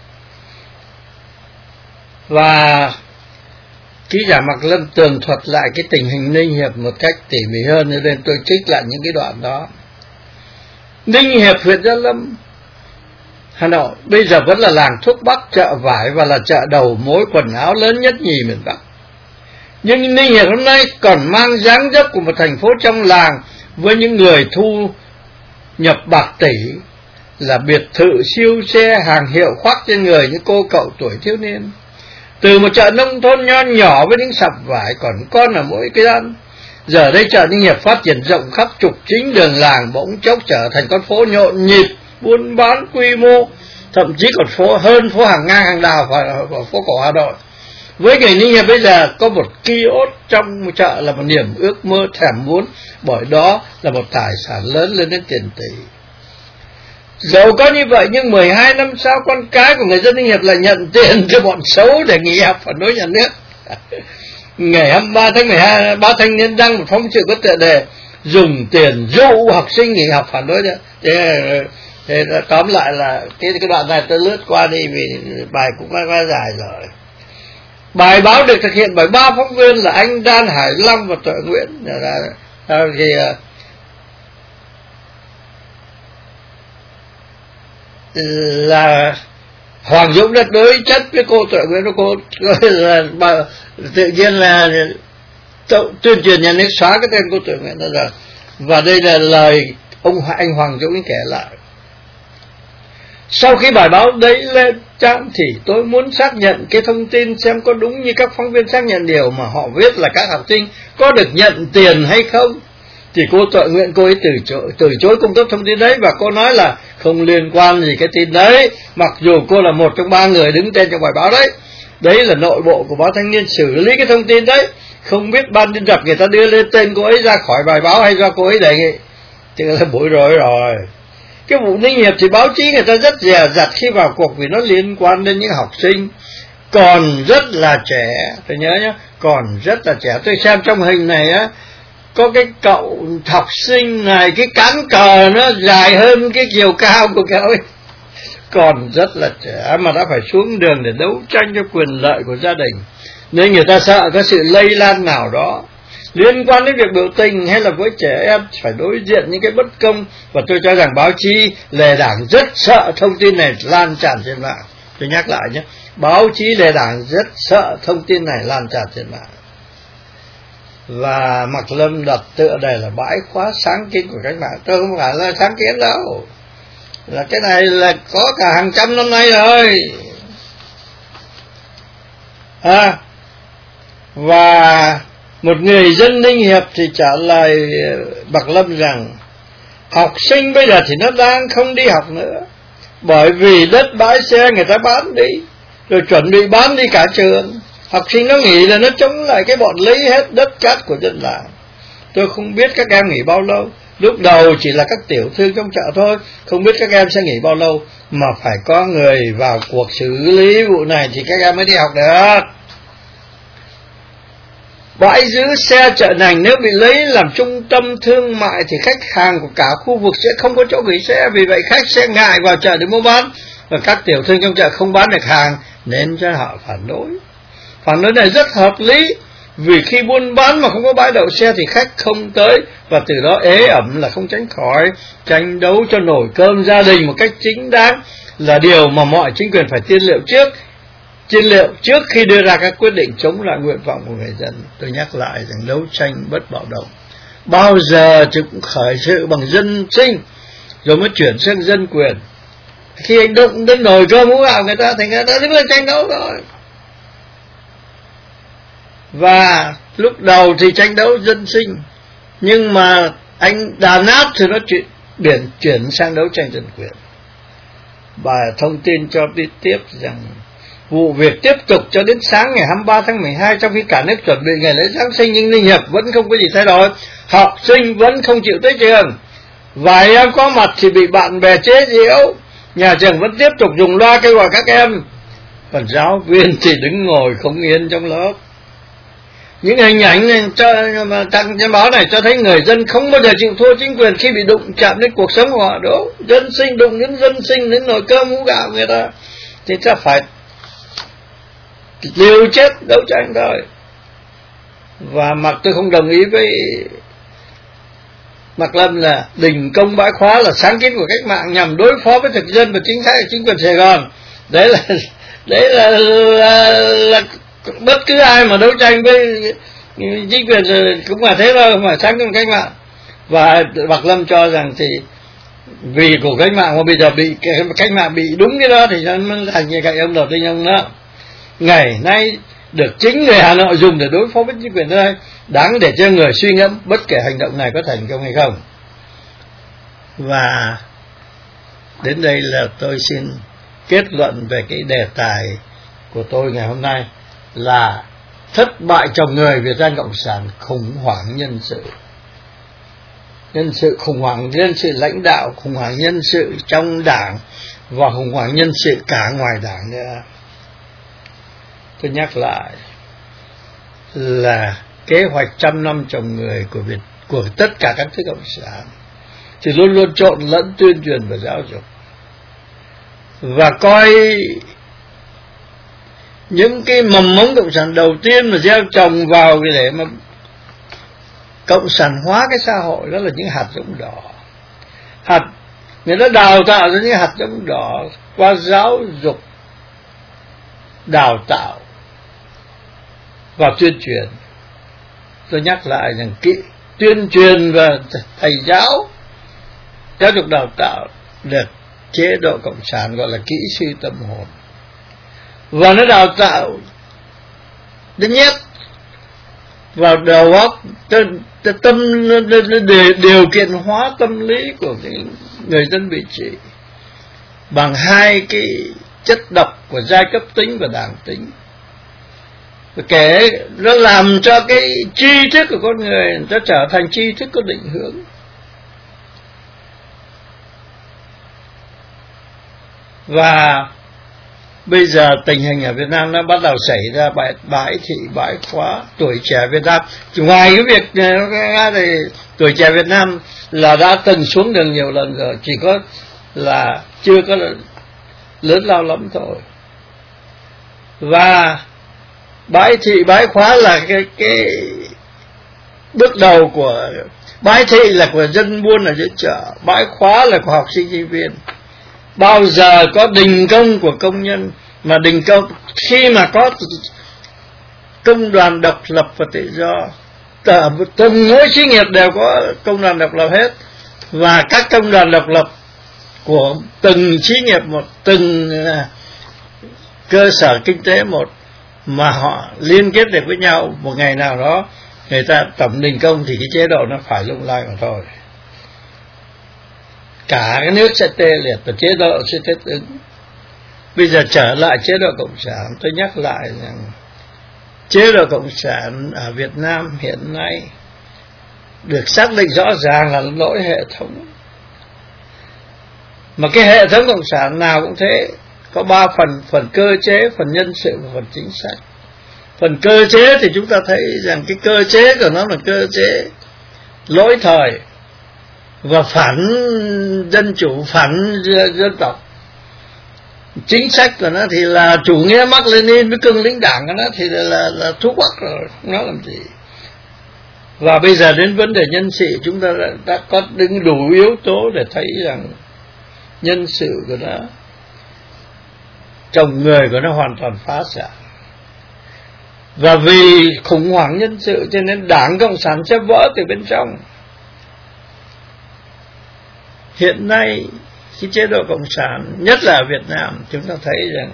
Và ký giả Mạc Lâm tường thuật lại cái tình hình Ninh Hiệp một cách tỉ mỉ hơn, nên tôi trích lại những cái đoạn đó. Ninh Hiệp, huyện Gia Lâm, Hà Nội bây giờ vẫn là làng thuốc bắc, chợ vải và là chợ đầu mối quần áo lớn nhất nhì miền Bắc. Nhưng Ninh Hiệp hôm nay còn mang dáng dấp của một thành phố trong làng, với những người thu nhập bạc tỷ, là biệt thự, siêu xe, hàng hiệu khoác trên người những cô cậu tuổi thiếu niên. Từ một chợ nông thôn nho nhỏ với những sạp vải còn con ở mỗi cái gian, giờ đây chợ Ninh Hiệp phát triển rộng khắp trục chính đường làng, bỗng chốc trở thành con phố nhộn nhịp, buôn bán quy mô, thậm chí còn hơn phố Hàng Ngang Hàng Đào và phố cổ Hà Nội. Với người Ninh Hiệp bây giờ có một kiosk trong chợ là một niềm ước mơ thèm muốn, bởi đó là một tài sản lớn lên đến tiền tỷ. Dẫu có như vậy nhưng 12 năm sau, con cái của người dân Ninh Hiệp là nhận tiền từ bọn xấu để nghỉ học phản đối nhà nước. Ngày 23 tháng 12, báo Thanh Niên đăng một phóng sự có tựa đề dùng tiền dụ học sinh nghỉ học phản đối nữa. Thế tóm lại là cái đoạn này tôi lướt qua đi vì bài cũng quá dài rồi. Bài báo được thực hiện bởi 3 phóng viên là anh Đan, Hải Long và Tội Nguyễn. Thì là Hoàng Dũng đã đối chất với cô Tội Nguyễn, cô là tự nhiên là tuyên truyền nhà nước xóa cái tên cô Tội Nguyễn đó rồi. Và đây là lời anh Hoàng Dũng kể lại. Sau khi bài báo đấy lên trang thì tôi muốn xác nhận cái thông tin xem có đúng như các phóng viên xác nhận điều mà họ viết là các học sinh có được nhận tiền hay không. Thì cô Tội Nguyễn, cô ấy từ chối cung cấp thông tin đấy, và cô nói là không liên quan gì cái tin đấy, mặc dù cô là một trong 3 người đứng tên trong bài báo đấy. Đấy là nội bộ của báo Thanh Niên xử lý cái thông tin đấy, không biết ban biên tập người ta đưa lên tên cô ấy ra khỏi bài báo hay do cô ấy đề nghị. Chứ là bối rối rồi. Cái vụ Ninh Hiệp thì báo chí người ta rất dè dặt khi vào cuộc vì nó liên quan đến những học sinh còn rất là trẻ. Tôi nhớ nhé, còn rất là trẻ. Tôi xem trong hình này á, có cái cậu học sinh này, cái cán cờ nó dài hơn cái chiều cao của cậu ấy, còn rất là trẻ mà đã phải xuống đường để đấu tranh cho quyền lợi của gia đình. Nên người ta sợ có sự lây lan nào đó liên quan đến việc biểu tình hay là với trẻ em phải đối diện những cái bất công. Và tôi cho rằng báo chí lề đảng rất sợ thông tin này lan tràn trên mạng. Tôi nhắc lại nhé, báo chí lề đảng rất sợ thông tin này lan tràn trên mạng. Và Mạc Lâm đặt tựa đề là bãi khóa sáng kiến của cách mạng. Tôi không phải là sáng kiến đâu, là cái này là có cả hàng trăm năm nay rồi. Và một người dân Ninh Hiệp thì trả lời Mạc Lâm rằng học sinh bây giờ thì nó đang không đi học nữa, bởi vì đất bãi xe người ta bán đi, rồi chuẩn bị bán đi cả trường. Học sinh nó nghĩ là nó chống lại cái bọn lấy hết đất cát của dân làng. Tôi không biết các em nghỉ bao lâu. Lúc đầu chỉ là các tiểu thương trong chợ thôi, không biết các em sẽ nghỉ bao lâu, mà phải có người vào cuộc xử lý vụ này thì các em mới đi học được. Bãi giữ xe chợ Nành nếu bị lấy làm trung tâm thương mại thì khách hàng của cả khu vực sẽ không có chỗ gửi xe, vì vậy khách sẽ ngại vào chợ để mua bán, và các tiểu thương trong chợ không bán được hàng nên cho họ phản đối. Phản đối này rất hợp lý, vì khi buôn bán mà không có bãi đậu xe thì khách không tới, và từ đó ế ẩm là không tránh khỏi. Tranh đấu cho nổi cơm gia đình một cách chính đáng là điều mà mọi chính quyền phải tiên liệu trước khi đưa ra các quyết định chống lại nguyện vọng của người dân. Tôi nhắc lại rằng đấu tranh bất bạo động bao giờ chứ cũng khởi sự bằng dân sinh rồi mới chuyển sang dân quyền. Khi hành động đến nồi cơm hũ gạo người ta thì người ta đứng lên tranh đấu rồi. Và lúc đầu thì tranh đấu dân sinh, nhưng mà anh đàn áp thì nó chuyển sang đấu tranh dân quyền. Bà thông tin cho biết tiếp rằng vụ việc tiếp tục cho đến sáng ngày 23 tháng 12, trong khi cả nước chuẩn bị ngày lễ Giáng sinh nhưng Ninh Hiệp vẫn không có gì thay đổi. Học sinh vẫn không chịu tới trường, vài em có mặt thì bị bạn bè chế giễu, nhà trường vẫn tiếp tục dùng loa kêu gọi các em, còn giáo viên thì đứng ngồi không yên trong lớp. Những hình ảnh này trên báo này cho thấy người dân không bao giờ chịu thua chính quyền khi bị đụng chạm đến cuộc sống của họ. Đúng, dân sinh đụng đến dân sinh, đến nồi cơm hũ gạo người ta thì ta phải liều chết đấu tranh thôi. Và tôi không đồng ý với Mạc Lâm là đình công bãi khóa là sáng kiến của cách mạng nhằm đối phó với thực dân và chính sách của chính quyền Sài Gòn. Đấy là bất cứ ai mà đấu tranh với chính quyền cũng là thế thôi, không phải sáng kiến cách mạng. Và Mạc Lâm cho rằng thì vì của cách mạng mà bây giờ bị cách mạng bị đúng cái đó thì nó thành như cái ông đầu tiên ông đó. Ngày nay được chính người Hà Nội dùng để đối phó với chính quyền đây, đáng để cho người suy ngẫm bất kể hành động này có thành công hay không. Và đến đây là tôi xin kết luận về cái đề tài của tôi ngày hôm nay là thất bại chồng người Việt Nam Cộng sản, khủng hoảng nhân sự, khủng hoảng nhân sự lãnh đạo, khủng hoảng nhân sự trong đảng và khủng hoảng nhân sự cả ngoài đảng nữa. Tôi nhắc lại là kế hoạch 100 năm trồng người của tất cả các thứ cộng sản thì luôn luôn trộn lẫn tuyên truyền và giáo dục, và coi những cái mầm mống cộng sản đầu tiên mà gieo trồng vào để mà cộng sản hóa cái xã hội, đó là những hạt giống đỏ. Người ta đào tạo ra những hạt giống đỏ qua giáo dục, đào tạo và tuyên truyền. Tôi nhắc lại rằng tuyên truyền và thầy giáo dục đào tạo được chế độ cộng sản gọi là kỹ sư tâm hồn, và nó đào tạo nó nhét vào đầu óc điều kiện hóa tâm lý của người dân bị trị bằng hai cái chất độc của giai cấp tính và đảng tính. Kể nó làm cho cái tri thức của con người nó trở thành tri thức có định hướng. Và bây giờ tình hình ở Việt Nam nó bắt đầu xảy ra bãi thị bãi khóa. Tuổi trẻ Việt Nam, ngoài cái việc thì tuổi trẻ Việt Nam là đã từng xuống đường nhiều lần rồi, chỉ có là chưa có lớn lao lắm thôi. Và bãi thị bãi khóa là cái bước đầu của bãi thị là của dân buôn ở dưới chợ, bãi khóa là của học sinh sinh viên. Bao giờ có đình công của công nhân, mà đình công khi mà có công đoàn độc lập và tự do, từng mỗi xí nghiệp đều có công đoàn độc lập hết, và các công đoàn độc lập của từng xí nghiệp một, từng cơ sở kinh tế một, mà họ liên kết được với nhau, một ngày nào đó người ta tổng đình công thì cái chế độ nó phải lung lay mà thôi. Cả cái nước sẽ tê liệt và chế độ sẽ thích ứng. Bây giờ trở lại chế độ cộng sản, tôi nhắc lại rằng chế độ cộng sản ở Việt Nam hiện nay được xác định rõ ràng là lỗi hệ thống. Mà cái hệ thống cộng sản nào cũng thế, có 3 phần: phần cơ chế, phần nhân sự và phần chính sách. Phần cơ chế thì chúng ta thấy rằng cái cơ chế của nó là cơ chế lỗi thời và phản dân chủ, phản dân tộc. Chính sách của nó thì là chủ nghĩa Mác Lênin với cương lĩnh đảng của nó thì là thuốc bắc rồi, nó làm gì. Và bây giờ đến vấn đề nhân sự, chúng ta đã có đứng đủ yếu tố để thấy rằng nhân sự của nó, chồng người của nó hoàn toàn phá sản. Và vì khủng hoảng nhân sự cho nên Đảng Cộng sản sẽ vỡ từ bên trong. Hiện nay cái chế độ cộng sản, nhất là ở Việt Nam, chúng ta thấy rằng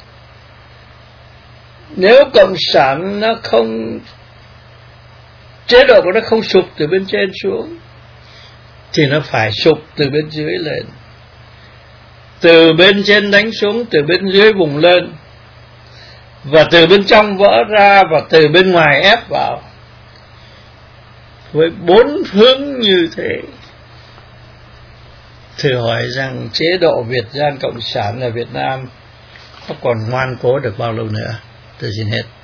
nếu cộng sản nó không, chế độ của nó không sụp từ bên trên xuống thì nó phải sụp từ bên dưới lên, từ bên trên đánh xuống, từ bên dưới vùng lên, và từ bên trong vỡ ra và từ bên ngoài ép vào, với 4 hướng như thế. Thử hỏi rằng chế độ Việt Gian Cộng sản ở Việt Nam nó còn ngoan cố được bao lâu nữa? Tôi xin hết.